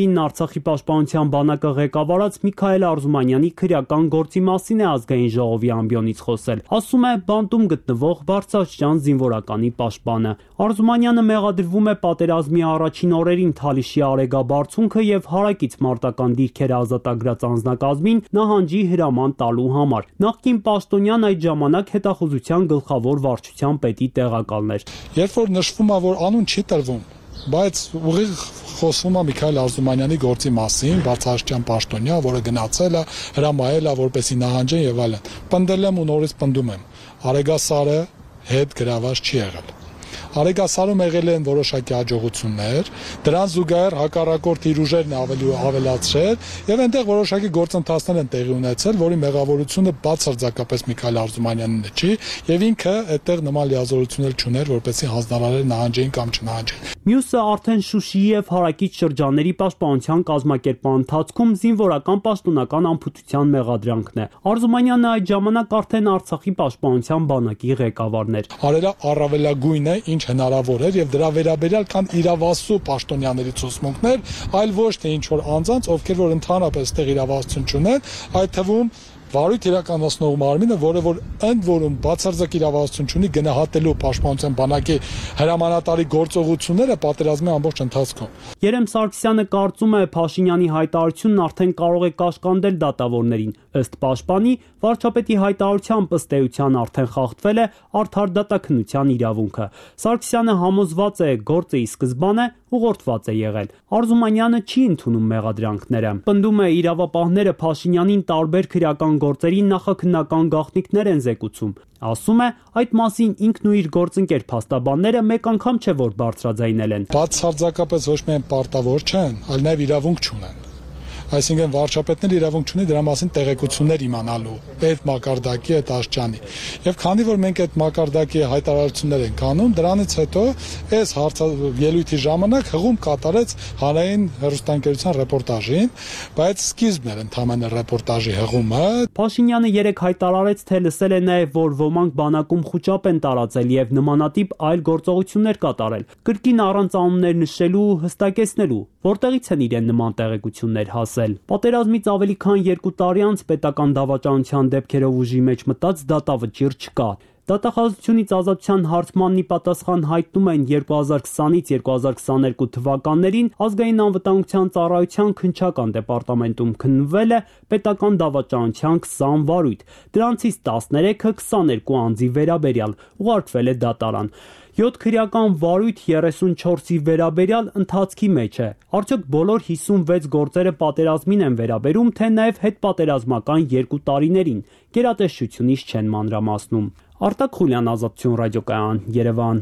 S19: նոյեմբերին Արցախի պաշտպանության բանակը ղեկավարած Միքայել Արզումանյանի քրեական գործի մասին է ազգային ժողովի ամբիոնից խոսել, ասում է բանտում գտնվող բարձրաստիճան զինվորականի պաշտպանը։ Արզումանյանը մեղադրվում է պատերազմի առաջին օրերին Թալիշի արեգաբարձունքը եւ հարակից մարտական դիրքեր ազատագրած անձնակազմին նահանջի հրաման տալու համար։ Նախկին պաշտոնյան այդ ժամանակ հետախուզության գլխավոր վարչության պետի տեղակալն էր։
S15: Երբ որ նշվում է, որ անուն չի տրվում, բայց ուղիղ խոսվում է Միքայել Արզումանյանի գործի մասին, բարձրաստիճան պաշտոնյա, որը գնացել է, հրամայել է, որպեսզի նահանջեն եւ այլն։ Պնդել եմ ու նորից պնդում եմ, Արեգասարը հետ գրաված չի եղել։ Արեգասարում եղել են որոշակի հաջողություններ, դրան զուգահեռ հակառակորդ իր ուժերն ավելի ավելացրել եւ այնտեղ որոշակի գործընթացներ են տեղի ունեցել, որի մեղավորությունը բացարձակապես Միքայել Արզումանյանին չի եւ ինքը այդտեղ նման լիազորություններ չուներ, որպեսզի հանձնարարել նահանջեին կամ չնահանջեին։
S19: Մյուսը արդեն Շուշիի եւ հարակից շրջանների պաշտպանության կազմակերպման ընթացքում զինվորական պաշտոնական անփութության մեղադրանքն է։ Արզումանյանը այդ ժամանակ արդեն Արցախի պաշտպանության բանակի ղեկավարն էր։
S15: Արելա առավելագույնը ինչ հնարավոր էր եւ դրա վերաբերյալ կան իրավասու պաշտոնյաների ցուցմունքներ, այլ ոչ թե ինչ որ անձանց, ովքեր որ ընդհանրապես այդտեղ իրավասություն չունեն, այդ թվում վարույթ իրականացնող մարմինը, որը որ ընդ որում բացարձակ իրավասություն ունի գնահատելու պաշտպանության բանակի հրամանատարի գործողությունները պատերազմի ամբողջ ընթացքում։
S19: Երեմ Սարգսյանը կարծում է Փաշինյանի հայտարարությունն արդեն կարող է կաշկանդել դատավորներին։ Ըստ պաշտպանի, վարչապետի հայտարարությամբ ըստ էության արդեն խախտվել է արդար դատաքննության իրավունքը։ Սարգսյանը համոզված է, գործը ի սկզբանե ուղղորդված է եղել։ Արզումանյանը չի ընդունում մեղադրանքները։ Պնդում է իրավապահները Փաշինյանին տարբեր քրեական գործերի նախաքննական գաղտնիքներ են զեկուցում։ Ասում է, այդ մասին ինքն ու իր գործընկեր փաստաբանները մեկ անգամ չէ որ բարձրաձայնել են։
S15: Բացարձակապես ոչ միայն պարտավոր չեն, այլ նաև իրավունք չունեն։ Այսինքն վարչապետները իրավունք չունի դրա մասին տեղեկություններ իմանալու այդ մակարդակի այդ աշճանի։ Եվ քանի որ մենք այդ մակարդակի հայտարարություններ ենք անում, դրանից հետո այս ելույթի ժամանակ հղում կատարեց հանրային հեռուստաընկերության ռեպորտաժին, բայց սկիզբն էր ընդհանրապես ռեպորտաժի հղումը։
S19: Փաշինյանը երեք հայտարարեց, թե լսել է նաև, որ ոմանք բանակում խուճապ են տարածել եւ նմանատիպ այլ գործողություններ կատարել։ Կրկին առանց անուններ նշելու ու հստակեցնելու, որտեղից են իրեն նման տեղեկություններ հասել։ Պատերազմից ավելի քան երկու տարի անց պետական դավաճանության դեպքերով ուժի մեջ մտած դատավճիռ չկա։ Դատախազությունից ազատության հարցմանն ի պատասխան հայտնում են երկու հազար քսանից երկու հազար քսաներկու թվականներին ազգային անվտանգության ծառայության քննչական դեպարտամենտում քննվել է պետական դավաճանության քսան վարույթ, դրանցից տասներեքը քսաներկու անձի վերաբերյալ, ուղարկվել է դատարան։ յոթ քրեական վարույթ երեսունչորսի վերաբերյալ ընթացքի մեջ է։ Արդյոք բոլոր հիսունվեց գործերը պատերազմին են վերաբերում, թե նաև հետպատերազմական երկու տարիներին։ Գերատեսչությունից չեն մանրամասնում։ Արտակ Խուլյան, Ազատություն ռադիոկայան, Երևան։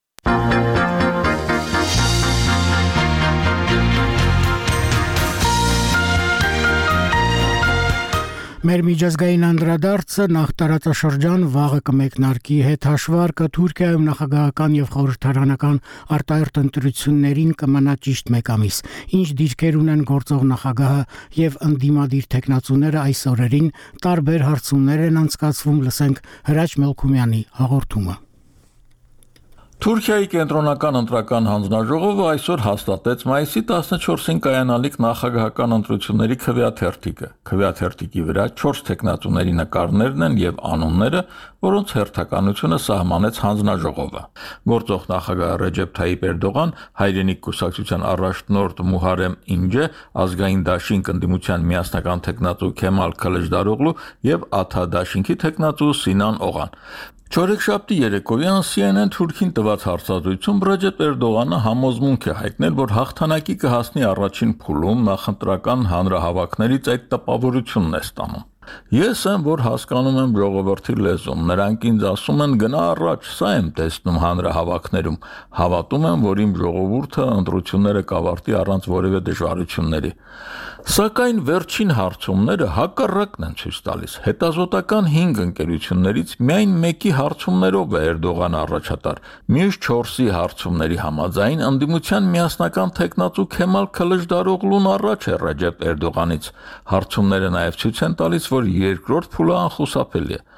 S1: Մեր միջազգային անդրադարձը նախ տարածաշրջան վաղը կմեկնարկի հետ հաշվարկը Թուրքիայում նախագահական եւ խորհրդարանական արտահերտ ընտրություններին կմնա ճիշտ մեկ ամիս։ Ինչ դիրքեր ունեն գործող նախագահը եւ ընդդիմադիր տեխնացուները այս օրերին տարբեր հարցումներ են անցկացվում, լսենք Հրաչ Մելքումյանի հաղորդումը։
S20: Թուրքիայի կենտրոնական ընտրական հանձնաժողովը այսօր հաստատեց մայիսի տասնչորսին կայանալիք նախագահական ընտրությունների քվեաթերթիկը։ Քվեաթերթիկի վրա չորս տեխնատուների նկարներն են եւ անունները, որոնց հերթականությունը սահմանեց հանձնաժողովը։ Գործող նախագահ Ռեջեփ Թայիպ Էրդողան, Հայրենիք կուսակցության առաջնորդ Մուհարեմ Ինջե, ազգային դաշինք ընդդիմության միասնական տեխնատու Քեմալ Քլեջդարօղլու եւ ԱԹԱ դաշինքի տեխնատու Սինան Օղան։ Չորեքշաբթի երեկոյան C N N Թուրքին տված հարցազրույցում Ռեջեփ Էրդողանը համոզմունք է հայտնել, որ հաղթանակի կհասնի առաջին փուլում նախընտրական հանրահավաքներից այդ տպավորությունն է ստանում։ Ես եմ, որ հասկանում եմ ժողովրդի լեզուն, նրանք ինձ ասում են գնա առաջ, սա եմ տեսնում հանրահավաքներում, հավատում եմ, որ իմ ժողովուրդը ընտրությունները կավարտի առանց որևէ դժվարությունների։ Սակայն վերջին հարցումները հակառակն են ցույց տալիս։ Հետազոտական հինգ ընկերություններից միայն մեկի հարցումներով է Էրդողանը առաջատար։ Մյուս չորսի հարցումների համաձայն ընդդիմության միասնական տեխնատու Քեմալ Քլեջդարօղլուն առաջ է Ռեջեփ Էրդողանից։ Հարցումները նաև ցույց են տալիս, որ երկրորդ փուլը անխուսափելի է։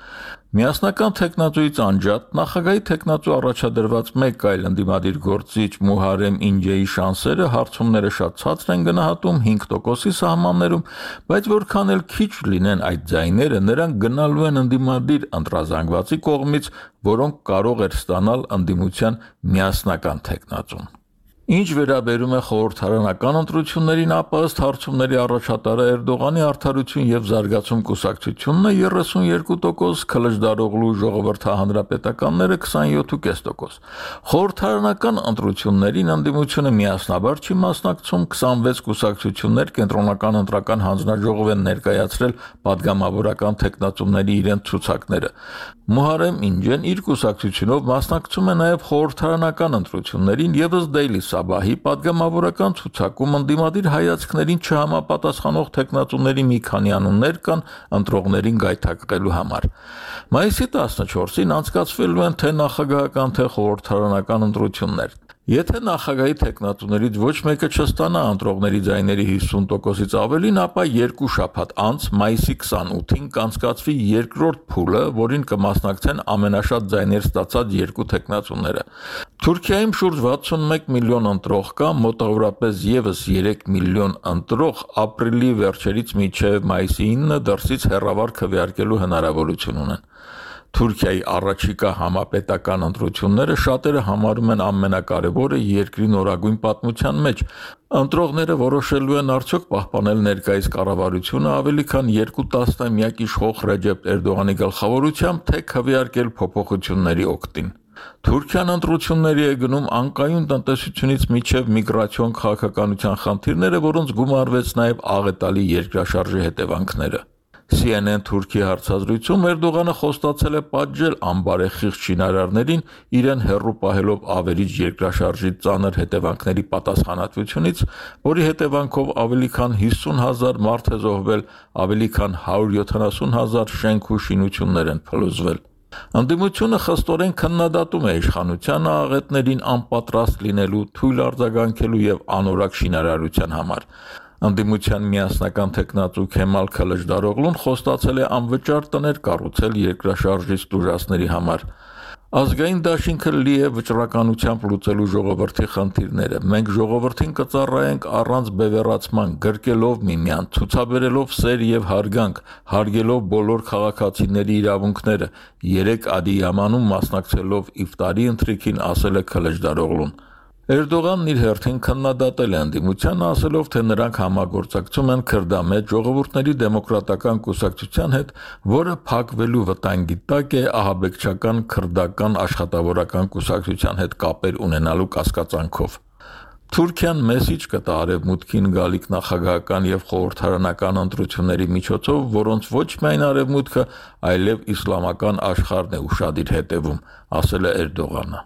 S20: Միասնական թեկնածուից անջատ նախագահի թեկնածու առաջադրված մեկ այլ ընդդիմադիր գործիչ Մուհարեմ Ինջեի շանսերը հարցումները շատ ցածր են գնահատում հինգ տոկոսի սահմաններում, բայց որքան էլ քիչ լինեն այդ ձայները, նրանք գնալու են ընդդիմադիր ընտրազանգվածի կողմից, որոնք կարող էր ստանալ ընդդիմության միասնական թեկնածուն։ Ինչ վերաբերում է խորհրդարանական ընտրություններին, ապա ըստ հարցումների առաջատարը Էրդողանի արդարություն եւ զարգացում կուսակցությունն է երեսունյոթ տոկոս, Քլիչդարօղլու ժողովրդահանրապետականները քսանյոթ կես տոկոս։ Խորհրդարանական ընտրություններին ընդդիմությունը միասնաբար չի մասնակցում, քսանվեց կուսակցություններ կենտրոնական ընտրական հանձնաժողով են ներկայացրել падգամավորական թեկնածուների իրենց ցուցակները։ Մուհարեմ Ինջեն իր կուսակցությունով մասնակցում է նաև խորհրդարանական ընտրություններին եւ ըստ Daily Sabah-ի падգամավորական ցուցակում ընդդիմադիր հայացքներին չհամապատասխանող թեկնածուների մի քանի անուններ կան ընտրողներին գայթակղելու համար։ Մայիսի տասնչորսին անցկացվելու են թե նախագահական, թե խորհրդարանական ընտրություններ։ Եթե նախագահի թեկնածուներից ոչ մեկը չստանա ընտրողների ձայների հիսուն տոկոսից ավելին, ապա երկու շաբաթ անց մայիսի քսանութին կանցկացվի երկրորդ փուլը, որին կմասնակցեն ամենաշատ ձայներ ստացած երկու թեկնածուները։ Թուրքիայում շուրջ վաթսունմեկ միլիոն ընտրող կա, մոտավորապես եւս երեք միլիոն ընտրող ապրիլի վերջերից մինչև մայիսի ինը դրսից հեռավար քվեարկելու հնարավորություն ունեն։ Թուրքիայի առաջիկա համապետական ընտրությունները շատերը համարում են ամենակարևորը երկրի նորագույն պատմության մեջ։ Ընտրողները որոշելու են արդյոք պահպանել ներկայիս կառավարությունը ավելի քան երկու տասնամյակ իշխող Ռեջեփ Էրդողանի գլխավորությամբ, թե քվեարկել փոփոխությունների օգտին։ Թուրքիան ընտրությունների է գնում անկայուն տնտեսությունից մինչև միգրացիոն քաղաքականության խնդիրները, որոնց գումարվեց նաև աղետալի երկրաշարժի հետևանքները։ C N N Թուրքի հարցազրույցում Էրդողանը խոստացել է պատժել անբարեխիղճ շինարարներին իրեն հեռու պահելով ավերիչ երկրաշարժի ծանր հետևանքների պատասխանատվությունից, որի հետևանքով ավելի քան հիսուն հազար մարդ է զոհվել, ավելի քան հարյուր յոթանասուն հազար շենք ու շինություններ են փլուզվել։ Ընդդիմությունը խստորեն քննադատում է իշխանությանը աղետներին անպատրաստ լինելու, թույլ արձագանքելու եւ անորակ շինարարության համար։ Ընդդիմության միասնական թեկնածու Քեմալ Քլիչդարօղլուն խոստացել է անվճար տներ կառուցել երկրաշարժից տուժածների համար։ Ազգային դաշինքը լի է վճռականությամբ լուծելու ժողովրդի խնդիրները։ Մենք ժողովրդին կծառայենք առանց բևեռացման, գրկելով միմյանց, ցուցաբերելով սեր եւ հարգանք, հարգելով բոլոր քաղաքացիների իրավունքները։ Երեք Ադիյամանում մասնակցելով իֆտարի ընթրիքին ասել է Քլիչդարօղլուն։ Էրդողանն իր հերթին քննադատել է ընդդիմությանը, ասելով, թե նրանք համագործակցում են քրդամետ ժողովուրդների դեմոկրատական կուսակցության հետ, որը փակվելու վտանգի տակ է ահաբեկչական քրդական աշխատավորական կուսակցության հետ կապեր ունենալու կասկածանքով։ Թուրքիան մեսիջ կտա արևմուտքին գալիք նախագահական եւ խորհրդարանական ընտրությունների միջոցով, որոնց ոչ միայն արևմուտքը, այլև իսլամական աշխարհն է ուշադիր հետևում, ասել է Էրդողանը։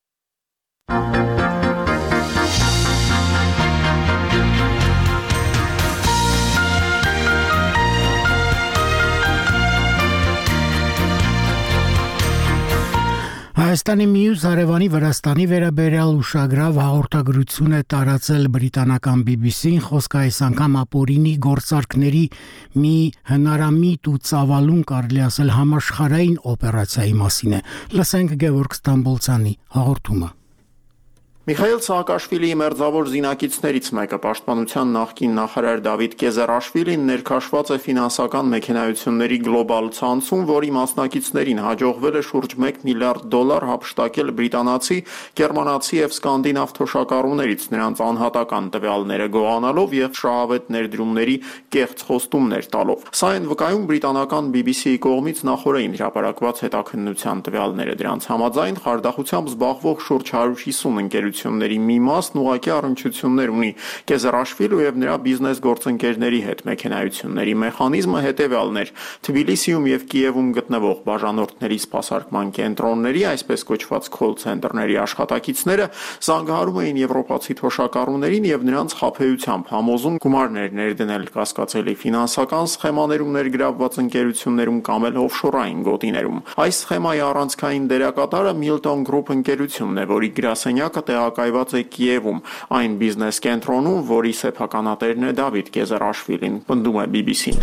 S1: Հայաստանի մյուս հարևանի Վրաստանի վերաբերյալ ուշագրավ հաղորդագրություն է տարածել բրիտանական B B C-ն, խոսքը այս անգամ ապօրինի գործարքների մի հնարամիտ ու ծավալուն կարելի ասել համաշխարհային օպերացիայի մասին է։ Լսենք Գևորգ Ստամբոլցյանի հաղորդումը։
S21: Միխայել Սահակաշվիլիի մերձավոր զինակիցներից մեկը պաշտպանության նախկին նախարար Դավիթ Կեզարաշվիլին ներքաշված է ֆինանսական մեքենայությունների գլոբալ ցանցում, որի մասնակիցներին հաջողվել է շուրջ մեկ միլիարդ դոլար հափշտակել բրիտանացի, գերմանացի եւ սկանդինավ թոշակառուներից, նրանց անհատական տվյալները գողանալով եւ շահավետ ներդրումների կեղծ խոստումներ տալով։ Սա են վկայում բրիտանական B B C-ի կողմից նախորդին հրապարակված հետաքննության տվյալները։ Դրանց համաձայն խարդախությամբ զբաղվող շուրջ հարյուր հիսուն ընկերությունների մի մասն ուղղակի առնչություններ ունի Կեզարաշվիլու եւ նրա բիզնես գործընկերների հետ։ Մեքենայությունների մեխանիզմը հետեւյալն էր. Թբիլիսիում եւ Կիևում գտնվող բաժանորդների սպասարկման կենտրոնների, այսպես կոչված call center-ների աշխատակիցները զանգահարում էին եվրոպացի թոշակառուներին եւ նրանց խաբեությամբ համոզում գումարներ ներդնել կասկածելի ֆինանսական սխեմաներում ներգրավված ընկերություններում կամ էլ օֆշորային գոտիներում։ Այս սխեմայի առանցքային դերակատարը Milton Group ընկերությունն է, որի գրասենյակը տեղակայված է Կիևում, այն բիզնես կենտրոնում, որի սեփականատերն է Դավիթ Գեզերաշվիլին, պնդում է B B C-ն։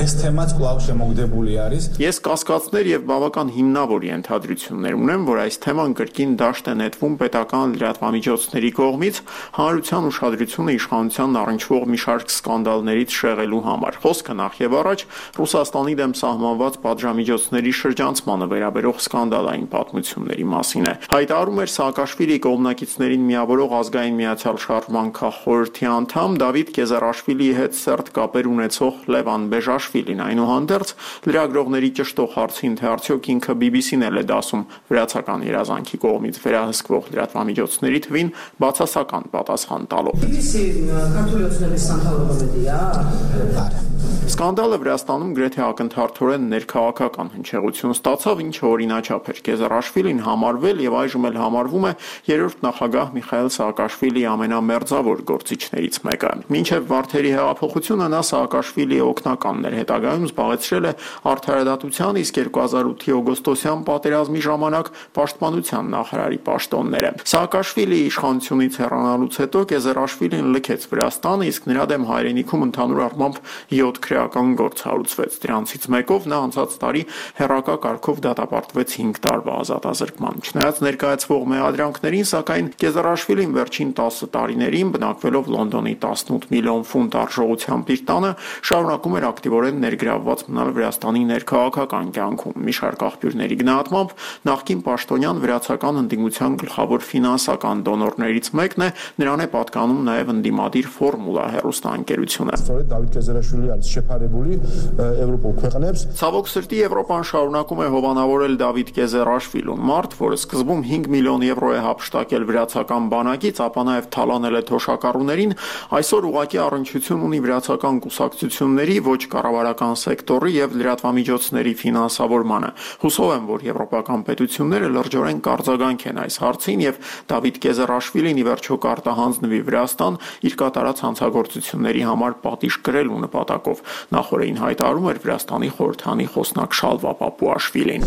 S21: Ես կասկածներ եւ բավական հիմնավոր ենթադրություններ ունեմ, որ այս թեման կրկին դաշտ է նետվում պետական լրատվամիջոցների կողմից հանրության ուշադրությունը իշխանությանն առնչվող մի շարք սկանդալներից շեղելու համար։ Խոսքը նախ եւ առաջ Ռուսաստանի դեմ սահմանված պատժամիջոցների շրջանցմանը վերաբերող սկանդալային պատմությունների մասին է։ Հայտարարում էր Սաակաշվիլի կողմնակիցներին միավորող ազգային միացյալ շարժման քաղխորհրդի անդամ Դավիթ Գեզերաշվիլիի հետ սերտ կապեր ունեցող Լևան Բեժաշվիլին, այնուհանդերձ լրագրողների ճշտող հարցին, թե արդյոք ինքը B B C-ն էլ է դասում վրացական երազանքի կողմից վերահսկվող լրատվամիջոցների թվին, բացասական պատասխան տալով։ Սկանդալը Վրաստանում գրեթե ակնթարթորեն ներքաղաքական հնչեղություն ստացավ, ինչը օրինաչափ էր։ Գեզերաշվիլին համարվել եւ այժմ էլ համարվում է երրորդ նախագահ Միխայիլ Սաակաշվիլիի ամենամերձավոր գործիչներից մեկը։ Մինչև Վարդերի հեղափոխությունը նա Սաակաշվիլիի օգնականն էր, հետագայում զբաղեցրել է արդարադատության, իսկ երկու հազար ութի օգոստոսյան պատերազմի ժամանակ պաշտպանության նախարարի պաշտոնները։ Սաակաշվիլիի իշխանությունից հեռանալուց հետո Գեզերաշվիլին լքեց Վրաստանը, իսկ նրա դեմ հայրենիքում ընդհանուր առմամբ յոթ քրեական գործ հարուցվեց։ Դրանցից մեկով նա անցած տարի հեռակա կարգով դատապարտվեց հինգ տարվա ազատազրկման։ Չնայած ներկայացվող մեղադրանքներին, սակայն Գեզերաշվիլին վերջին տասը տարիներին, բնակվելով Լոնդոնի տասնութ միլիոն ֆունտ արժողությամբ իր տանը, շարունակում էր ակտիվորեն ներգրավված մնալ Վրաստանի ներքաղաքական կյանքում։ Մի շարք աղբյուրների գնահատմամբ նախկին պաշտոնյան վրացական ընդդիմության գլխավոր ֆինանսական դոնորներից մեկն է, նրան է պատկանում նաև ընդդիմադիր Ֆորմուլա հեռուստաընկերությունը։ Ցավոք սրտի Եվրոպան շարունակում է հովանավորել Դավիթ Գեզերաշվիլուն, մարդ, որը սկզբում հինգ միլիոն եվրո է հափշտակել վրացական բանակից, ապա նաև թալանել է թոշակառուներին, այսօր ուղղակի առնչություն ունի վրացական կուսակցությունների, ոչ կառավարական սեկտորի եւ լրատվամիջոցների ֆինանսավորմանը։ Հուսով եմ, որ եվրոպական պետությունները լրջորեն կարձագանք են այս հարցին եւ Դավիթ Գեզերաշվիլին ի վերջո կարտահանձնվի Վրաստան իր կատարած հանցագործությունների համար պատիժ կրելու նպատակով։ Նախորդին հայտարարում էր Վրաստանի խորհրդանի խոսնակ Շալվա Պապուաշվիլին։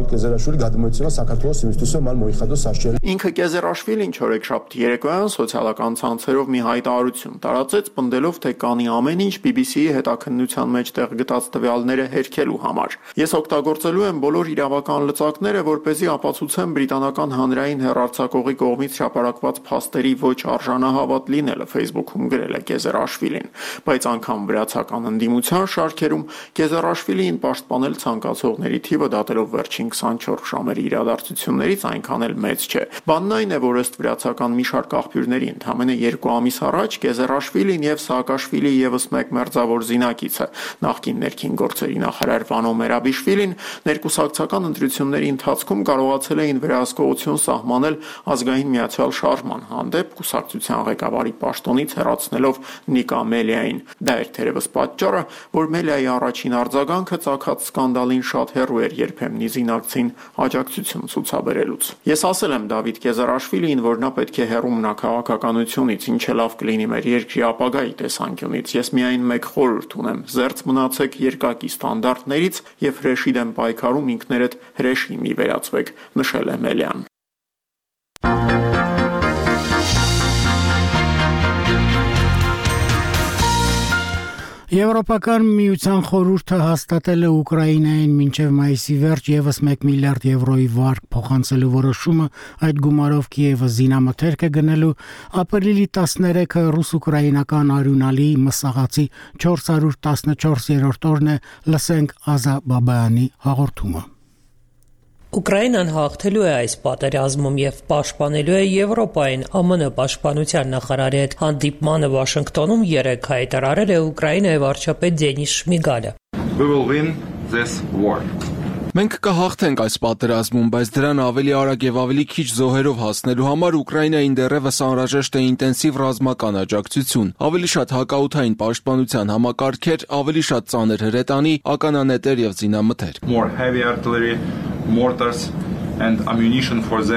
S21: Ինքը Գեզերաշվիլին չորեքշաբթի երեկոյան սոցիալական ցանցերով մի հայտարարություն տարածեց, պնդելով, թե կանի ամեն ինչ B B C-ի հետաքննության մեջ տեղ գտած տվյալները հերքելու համար։ Ես օգտագործելու եմ բոլոր իրավական լծակները, որպեսզի ապացուցեմ բրիտանական հանրային հեռարձակողի կողմից հրապարակված փաստերի ոչ արժանահավատ լինելը, Facebook-ում գրել է Գեզերաշվիլին, բայց անգամ վրացական ընդդիմության շարքերում Գեզերաշվիլին պաշտպանել ցանկացողների թիվը դատելով վերջին քսանչորս ժամերի իրադարձություններից այնքան էլ մեծ չէ։ Բանն այն է, որ ըստ վրացական մի շարք աղբյուրների ընդամենը երկու ամիս առաջ Գեզերաշվիլին եւ Սաակաշվիլիի եւս մեկ մերձավոր զինակիցը, նախկին ներքին գործերի նախարար Վանո Մերաբիշվիլին, ներկուսակցական ընտրությունների ընթացքում կարողացել էին վերահսկողություն սահմանել ազգային միացյալ շարժման հանդեպ, կուսակցության ղեկավարի պաշտոնից հեռացնելով Նիկա Մելիային։ Դա էր թերևս պատճառը, որ Մելիայի առաջին արձագանքը ծագած սկանդալին շատ հեռու էր երբեմն զինակցին աջակցություն ցուցաբերելուց։ Ես ասել եմ Դավիթ Գեզերաշվիլիին, որ նա պետք է հեռու մնա քաղաքականությունից, ինչը լավ կլինի մեր երկրի ապագայի տեսանկյունից։ Ես միայն մեկ խորհուրդ ունեմ՝ զերծ մնացեք երկակի ստանդարտներից եւ հրեշի դեմ պայքարում ինքներդ հրեշի մի վերածվեք, նշել է Մելիան։
S1: Եվրոպական միության խորհուրդը հաստատել է Ուկրաինային մինչև մայիսի վերջ եւս մեկ միլիարդ եվրոյի վարկ փոխանցելու որոշումը, այդ գումարով Կիևը զինամթերք է գնելու, ապրիլի տասներեքը ռուս-ուկրաինական արյունալի մսաղացի չորս հարյուր տասնչորսերորդ օրն է, լսենք Ազա Բաբայանի հաղորդումը։
S2: Ուկրաինան հաղթելու է այս պատերազմում եւ պաշտպանելու է Եվրոպային, Ամն պաշտպանության նախարարի հետ հանդիպմանը Վաշինգտոնում երեկ հայտարարել է Ուկրաինայի վարչապետ Դենիս Շմիգալը։
S22: We will win this war.
S14: Մենք կհաղթենք այս պատերազմում, բայց դրան ավելի արագ եւ ավելի քիչ զոհերով հասնելու համար Ուկրաինային դեռևս անհրաժեշտ է ինտենսիվ ռազմական աջակցություն, ավելի շատ հակաօդային պաշտպանության համակարգեր, ավելի շատ ծանր հրետանի, ականանետեր եւ զինամթեր։
S22: More heavy artillery, mortars and ammunition for them.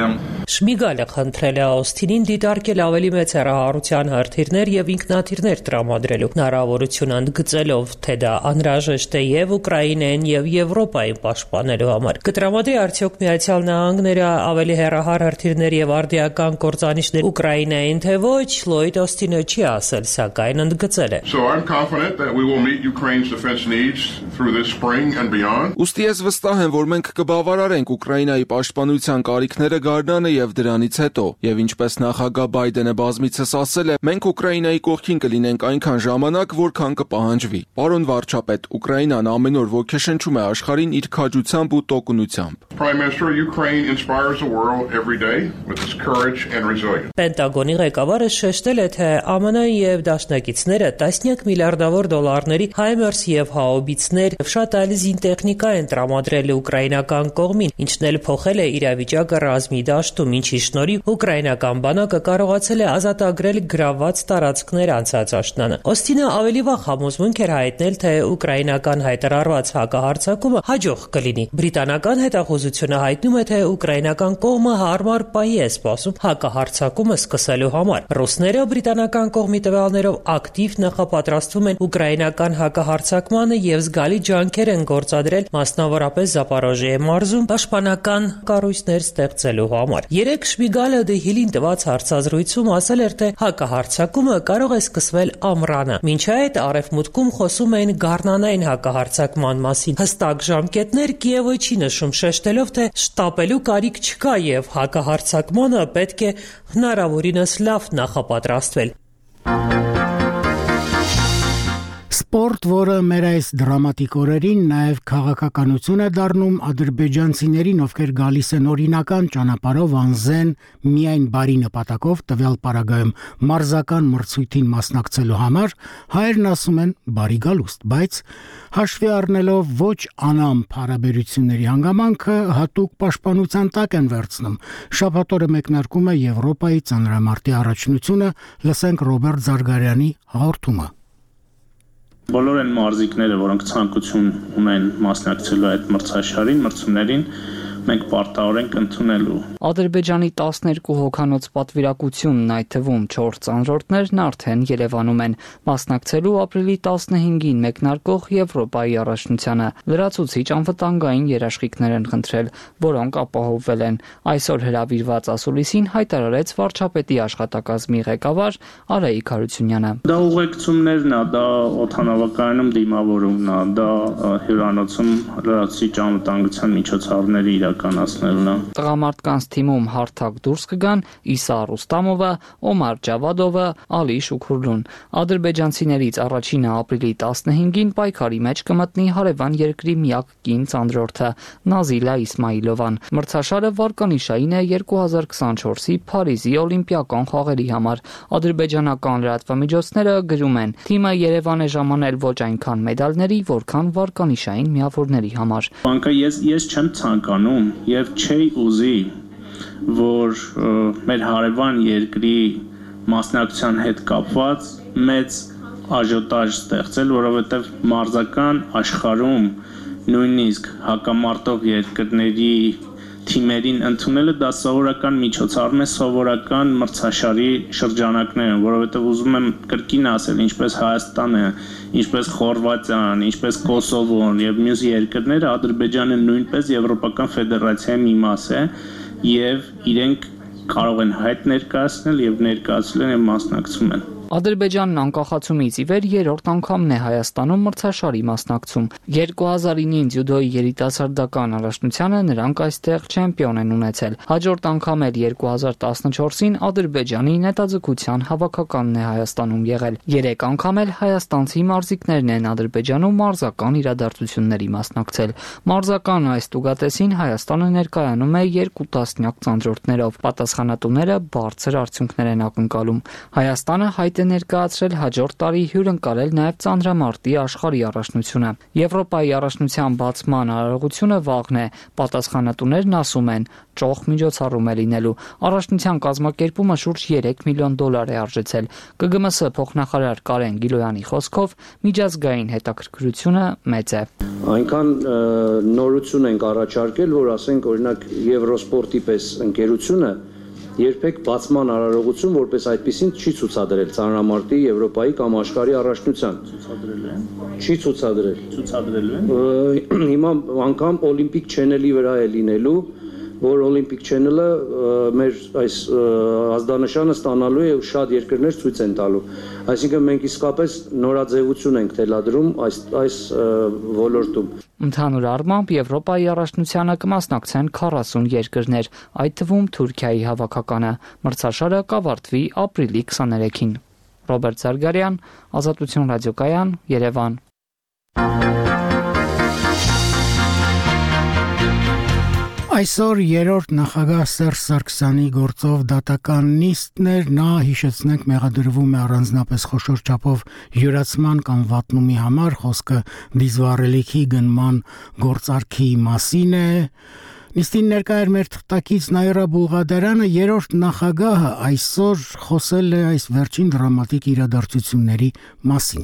S2: Շմիգալը խնդրել է Օսթինին դիտարկել ավելի մեծ հեռահարության հրթիռներ եւ ինքնաթիռներ տրամադրելու հնարավորություն ընդգծելով, թե դա անհրաժեշտ է եւ Ուկրաինային եւ Եվրոպային պաշտպանելու համար։ Կտրամադրի արդյոք Միացյալ Նահանգները ավելի հեռահար հրթիռներ եւ արդիական կործանիչներ Ուկրաինային, թե ոչ, Լոյդ Օսթինը չի ասել, սակայն ընդգծել է.
S3: So I'm confident that we will meet Ukraine's defense needs through this spring and beyond.
S14: Ոստի ես վստահ եմ, որ մենք կբավարարենք Ուկրաինայի պաշտպանության կարիքները գարնանը եւ դրանից հետո, եւ ինչպես նախագահ Բայդենը բազմիցս ասել է, մենք Ուկրաինայի կողքին կլինենք այնքան ժամանակ, որքան կպահանջվի։ Պարոն վարչապետ, Ուկրաինան ամեն օր ոգեշնչում է աշխարհին իր քաջությամբ ու տոկունությամբ։
S3: Prime Minister, Ukraine inspires the world every day with its courage and resilience.
S2: Պենտագոնի ղեկավարը շեշտել է, թե ԱՄՆ-ը եւ դաշնակիցները տասնյակ միլիարդավոր դոլարների Հայմերս եւ Հաուբիցներ եւ շատ այլ զինտեխնիկա են տրամադրել ուկրաինական կողմին, ինչն էլ փոխել է իրավիճակը ռազմի դաշտում, ինչի շնորհիվ ուկրաինական բանակը կարողացել է ազատագրել գրավված տարածքներ անցած աշնանը։ Օստինը ավելի վաղ համոզմունք էր հայտնել, թե ուկրաինական հայտարարված հակահարձակումը հաջող կլինի։ Բրիտանական հետախուզությունը հայտնում է, թե ուկրաինական կողմը հարմար պահի է սպասում հակահարձակումը սկսելու համար։ Ռուսները բրիտանական կողմի տվյալներով ակտիվ նախապատրաստվում են ուկրաինական հակահարձակմանը եւ զգալի ջանքեր են գործադրել մասնավորապես Զապորոժիե մարզում պաշտպանական կառույցներ ստեղծելու համար։ Երեք Շմիգալը դե Հիլին տված հարցազրույցում ասել էր, թե հակահարձակումը կարող է սկսվել ամռանը։ Մինչ այդ արևմուտքում խոսում էին գարնանային հակահարձակման մասին։ Հստակ ժամկետներ Կիևը չի նշում, շեշտելով, թե շտապելու կարիք չկա եւ հակահարձակմանը պետք է հնարավորինս լավ նախապատրաստվել։
S1: Սպորտ, որը մեր այս դրամատիկ օրերին նաև քաղաքականություն է դառնում ադրբեջանցիներին, ովքեր գալիս են օրինական ճանապարհով անզեն միայն բարի նպատակով տվյալ պարագայում մարզական մրցույթին մասնակցելու համար, հայերն ասում են բարի գալուստ, բայց հաշվի առնելով ոչ անամփ հարաբերությունների հանգամանքը հատուկ պաշտպանության տակ են վերցնում։ Շաբաթօրը մեկնարկում է Եվրոպայի ծանրամարտի առաջնությունը, լսենք Ռոբերտ Զարգարյանի հաղորդումը։
S13: Բոլոր այն մարզիկները, որոնք ցանկություն ունեն մասնակցելու այդ մրցաշարին, մրցումներին, մենք պարտավոր ենք ընդունելու։
S5: Ադրբեջանի տասներկու հոգանոց պատվիրակությունն, այդ թվում չորս ծանրորդներն արդեն Երևանում են, մասնակցելու ապրիլի տասնհինգին մեկնարկող Եվրոպայի առաջնությանը։ Լրացուցիչ անվտանգային երաշխիքներ են խնդրել, որոնք ապահովվել են։ Այսօր հրավիրված ասուլիսին հայտարարեց վարչապետի աշխատակազմի ղեկավար Արայիկ Հարությունյանը։
S13: Դա ուղեկցումներն է, դա օդանավակայանում դիմավորումն է, դա հյուրանոցում լրացուցիչ անվտանգության միջոցառումների իրականացնելն է։
S5: Տղամարդկանց թիմում հարթակ դուրս կգան Իսա Ռուստամովը, Օմար Ջավադովը, Ալի Շուքուրլուն։ Ադրբեջանցիներից առաջինը ապրիլի տասնհինգին պայքարի մեջ կմտնի հարևան երկրի միակ կին ծանրորդը Նազիլա Իսմայիլովան։ Մրցաշարը վարկանիշային է երկու հազար քսանչորսի Փարիզի օլիմպիական խաղերի համար։ Ադրբեջանական լրատվամիջոցները գրում են. թիմը Երևան է ժամանել ոչ այնքան մեդալների, որքան վարկանիշային միավորների համար։
S13: Բանկը ես ես չեմ ցանկանում եւ չի ուզի, որ մեր հարևան երկրի մասնակցության հետ կապված մեծ աժոտաժ ստեղծել, որովհետեւ մարզական աշխարհում նույնիսկ հակամարտող երկրների թիմերին ընդունելը դա սովորական միջոցառում է, սովորական մրցաշարի շրջանակներում, որովհետև ուզում եմ կրկին ասել, ինչպես Հայաստանը, ինչպես Խորվաթիան, ինչպես Կոսովոն եւ մյուս երկրները, Ադրբեջանը նույնպես Եվրոպական ֆեդերացիայի մի մաս է եւ իրենք կարող են հայտ ներկայացնել եւ ներկայացնել եւ մասնակցում են։
S5: Ադրբեջանն անկախացումից ի վեր երրորդ անգամն է Հայաստանում մրցաշարի մասնակցում։ երկու հազար ինին ձյուդոյի երիտասարդական առաջնությանը նրանք այստեղ չեմպիոն են ունեցել։ Հաջորդ անգամ էլ երկու հազար տասնչորսին Ադրբեջանի նետաձգության հավաքականն է Հայաստանում եղել։ Երեք անգամ էլ հայաստանցի մարզիկներն են Ադրբեջանում մարզական իրադարձությունների մասնակցել։ Մարզական այս տուգատեսին Հայաստանը ներկայանում է երկու տասնյակ ծանրորդներով։ Պատասխանատուները բարձր արդյունքներ են ակնկալում։ Հայաստանը հայտ է ներկայացրել հաջորդ տարի հյուրընկալել նաև ծանրամարտի աշխարհի առաջնությունը։ Եվրոպայի առաջնության բացման արարողությունը վաղն է, պատասխանատուներն ասում են, ճոխ միջոցառում է լինելու։ Առաջնության կազմակերպումը շուրջ երեք միլիոն դոլար է արժեցել։ Կգ Մ Ս փոխնախարար Կարեն Գիլոյանի խոսքով միջազգային հետաքրքրությունը մեծ է։
S23: Այնքան նորություն ենք առաջարկել, որ ասենք օրինակ Եվրոսպորտի պես ընկերությունը
S6: երբեք բացման արարողություն որպես այդպեսին չի ցուցադրել ծանրամարտի Եվրոպայի կամ աշխարհի առաջնության։
S8: Ցուցադրել են։
S6: Չի ցուցադրել։
S8: Ցուցադրելու են։
S6: Հիմա անգամ Olympic Channel-ի վրա է լինելու, որ Olympic Channel-ը մեր այս ազդանշանը ստանալու է ու շատ երկրներ ցույց են տալու։ Այսինքն մենք իսկապես նորաձևություն ենք թելադրում այս այս ոլորտում։
S5: Ընդհանուր առմամբ Եվրոպայի առաջնությանը կմասնակցեն քառասուն երկրներ, այդ թվում Թուրքիայի հավաքականը։ Մրցաշարը կավարտվի ապրիլի քսաներեքին։ Ռոբերտ Զարգարյան, Ազատություն ռադիոկայան, Երևան։
S1: Այսօր երրորդ նախագահ Սերժ Սարգսյանի գործով դատական նիստներ, նա հիշեցնենք մեղադրվում է առանձնապես խոշոր չափով յուրացման կամ վատնումի համար, խոսքը դիզվառելիքի գնման գործարքի մասին է։ Նիստին ներկա էր մեր թղթակից Նաիրա Բուլղադարյանը, երրորդ նախագահը այսօր խոսել է այս վերջին դրամատիկ իրադարձությունների մասին։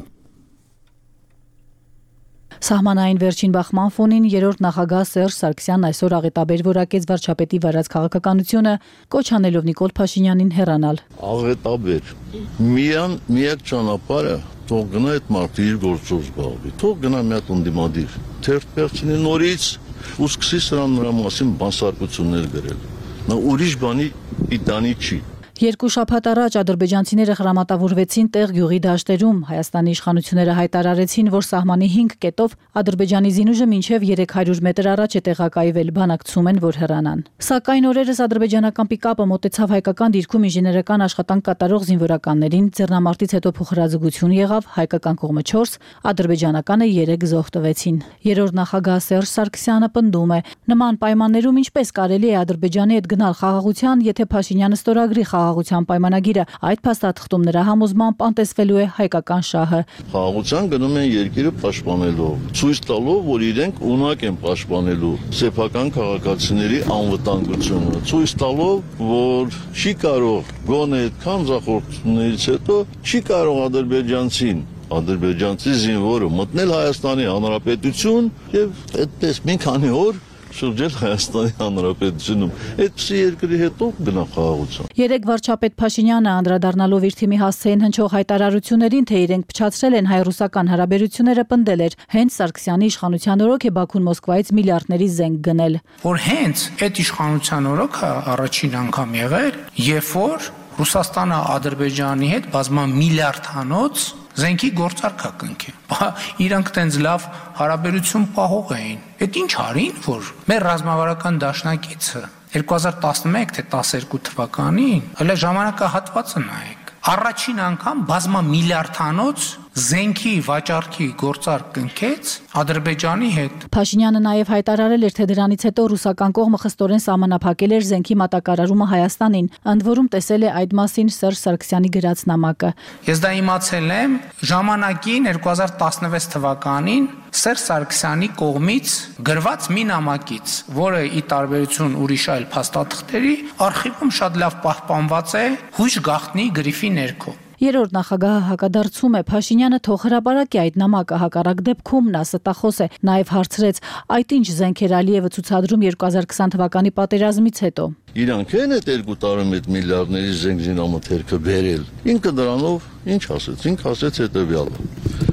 S7: Սահմանային վերջին բախման ֆոնին երրորդ նախագահ Սերժ Սարգսյանն այսօր աղետաբեր որակեց վարչապետի վարած քաղաքականությունը, կոչ անելով Նիկոլ Փաշինյանին հեռանալ։
S10: Աղետաբեր։ Միան միակ ճանապարհը թող գնա այդ մարդը իր գործով զբաղվի։ Թող գնա մի հատ ընդդիմադիր թերթ վերցնի նորից ու սկսի սրան նրա մասին բանսարկություններ գրել։ Նա ուրիշ բանի պիտանի չի։
S7: Երկու շաբաթ առաջ ադրբեջանցիները խրամատավորվեցին տեղ գյուղի դաշտերում։ Հայաստանի իշխանությունները հայտարարեցին, որ սահմանի հինգ կետով Ադրբեջանի զինուժը մինչև երեք հարյուր մետր առաջ է տեղակայվել, բանակցում են, որ հեռանան։ Սակայն օրերս ադրբեջանական պիկապը մոտեցավ հայկական դիրքում ինժեներական աշխատանք կատարող զինվորականներին, ձեռնամարտից հետո փոխհրաձգություն եղավ, հայկական կողմը չորս, ադրբեջանականը երեք զոհ տվեցին։ Երրորդ նախագահ Սերժ Սարգսյանը պնդում է, նման պայմաններում ինչպես կարելի է Ադրբեջանի հետ գնալ խաղաղության, եթե Փաշինյանը ստորագրի խաղաղության պայմանագիրը, այդ փաստաթղթում նրա համոզմամբ անտեսվելու է հայկական շահը։
S10: Խաղաղության գնում են երկիրը պաշտպանելով, ցույց տալով, որ իրենք ունակ են պաշտպանելու սեփական քաղաքացիների անվտանգությունը, ցույց տալով, որ չի կարող գոնե այդքան զախորտություններից հետո չի կարող ադրբեջանցին ադրբեջանցի զինվորը մտնել Հայաստանի Հանրապետություն եւ այդպես մի քանի օր շրջել Հայաստանի Հանրապետությունում։ Այդպիսի երկրի հետ ով գնա խաղաղության։
S7: Երեք վարչապետ Փաշինյանը անդրադառնալով իր թիմի հասցեին հնչող հայտարարություններին, թե իրենք փչացրել են հայ-ռուսական հարաբերությունները, պնդել էր, հենց Սարգսյանի իշխանության օրոք է Բաքուն Մոսկվայից միլիարդների զենք գնել։
S4: Որ հենց այդ իշխանության օրոքը առաջին անգամ եղել, երբ որ Ռուսաստանը Ադրբեջանի հետ բազմամիլիարդանոց զենքի գործարքա կնքի։ Իրանք տենց լավ հարաբերություն պահող էին։ Այդ ինչ արին, որ մեր ռազմավարական դաշնակիցը երկու հազար տասնմեկ թե տասներկու թվականին, հələ ժամանակահատվածը նայեք, առաջին անգամ բազմամիլիարդանոց զենքի վաճառքի գործարք կնքեց Ադրբեջանի հետ։
S7: Փաշինյանը նաև հայտարարել էր, թե դրանից հետո ռուսական կողմը խստորեն սահմանափակել էր զենքի մատակարարումը Հայաստանին, ընդ որում տեսել է այդ մասին Սերժ Սարգսյանի գրած նամակը։
S4: Ես դա իմացել եմ ժամանակին երկու հազար տասնվեց թվականին Սերժ Սարգսյանի կողմից գրված մի նամակից, որը ի տարբերություն ուրիշ այլ փաստաթղթերի արխիվում շատ լավ պահպանված է հույժ գաղտնի գրիֆի ներքո։
S7: Երրորդ նախագահը հակադարձում է Փաշինյանը թող հրապարակի այդ նամակը, հակառակ դեպքում նա ստախոս է, նաև հարցրեց, այդ ինչ զենքեր Ալիևը ցուցադրում երկու հազար քսան թվականի պատերազմից հետո։
S10: Իրանք են այդ երկու տարում այդ միլիարդների զենք զինամթերքը բերել։ Ինքը դրանով ինչ ասեց, ինքը ասեց հետևյալը,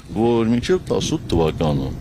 S10: որ մինչև տասնութ թվականը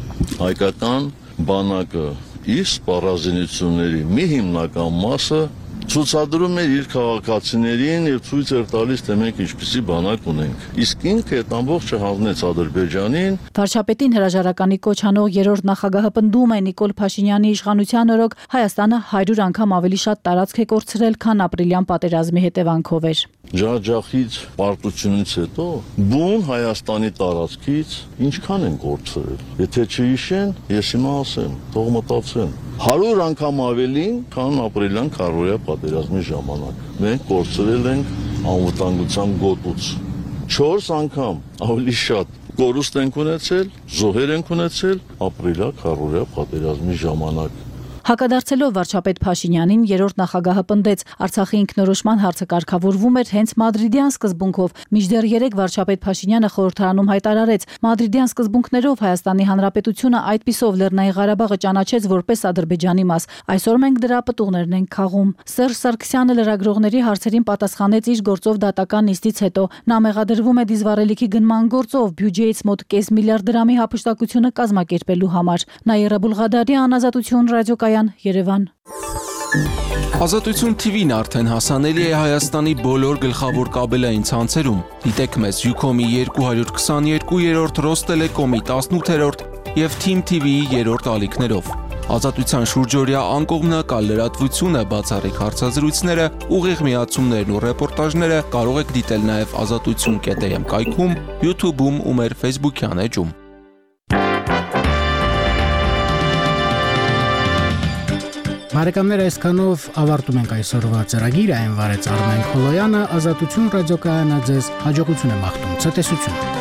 S10: հայկական բանակը իր սպառազինությունների մի հիմնական մասը ցուցադրում էր իր քաղաքացիներին եւ ցույց էր տալիս, թե մենք ինչպիսի բանակ ունենք։ Իսկ ինքը այդ ամբողջը հանձնեց Ադրբեջանին։
S7: Վարչապետին հրաժարականի կոչ անող երրորդ նախագահը պնդում է Նիկոլ Փաշինյանի իշխանության օրոք Հայաստանը հարյուր անգամ ավելի շատ տարածք է կորցրել, քան ապրիլյան պատերազմի հետևանքով էր։
S10: Ջախջախից պարտությունից հետո բուն Հայաստանի տարածքից ինչքան են կորցրել։ Եթե չհիշեն, ես հիմա ասեմ, թող մտածեն։ հարյուր անգամ ավելին, քան ապրիլյան քառօրյա պատերազմի ժամանակ։ Մենք կորցրել ենք անվտանգության գոտուց։ չորս անգամ ավելի շատ կորուստ ենք ունեցել, զոհեր ենք ունեցել ապրիլյա քառօրյա պատերազմի ժամանակ։
S7: Հակադարձելով վարչապետ Փաշինյանին, երրորդ նախագահը պնդեց, Արցախի ինքնորոշման հարցը կարգավորվում էր հենց մադրիդյան սկզբունքով, մինչդեռ երեկ վարչապետ Փաշինյանը խորհրդարանում հայտարարեց, մադրիդյան սկզբունքներով Հայաստանի Հանրապետությունը այդպիսով Լեռնային Ղարաբաղը ճանաչեց որպես Ադրբեջանի մաս։ Այսօր մենք դրա պտուղներն ենք քաղում։ Սերժ Սարգսյանը լրագրողների հարցերին պատասխանեց իր գործով դատական նիստից հետո։ Նա մեղադրվում է դիզվառելիքի գնման գործով բյուջեից մոտ կես միլիարդ դրամի հափշտակությունը կազմակերպելու համար։ Նաիրա Բուլղադարյան, Ազատություն ռադիոկայան, Երևան։
S14: Ազատություն թի վին արդեն հասանելի է Հայաստանի բոլոր գլխավոր կաբելային ցանցերում։ Դիտեք մեզ Յուքոմի երկու հարյուր քսաներկու, Ռոստելեկոմի տասնութերորդ եւ Թիմ թի վիի երրորդ ալիքներով։ Ազատության շուրջօրյա անկողմնակալ լրատվությունը, բացառիկ հարցազրույցները, ուղիղ միացումներն ու ռեպորտաժները կարող եք դիտել նաև ազատություն կետ էմ կայքում, YouTube-ում ու մեր Facebook-յան էջում։
S1: Բարեկամներ, այսքանով ավարտում ենք այսօրվա ծրագիրը, այն վարեց Արմեն Քոլոյանը, Ազատություն ռադիոկայանը ձեզ հաջողություն է մաղթում, ցտեսություն։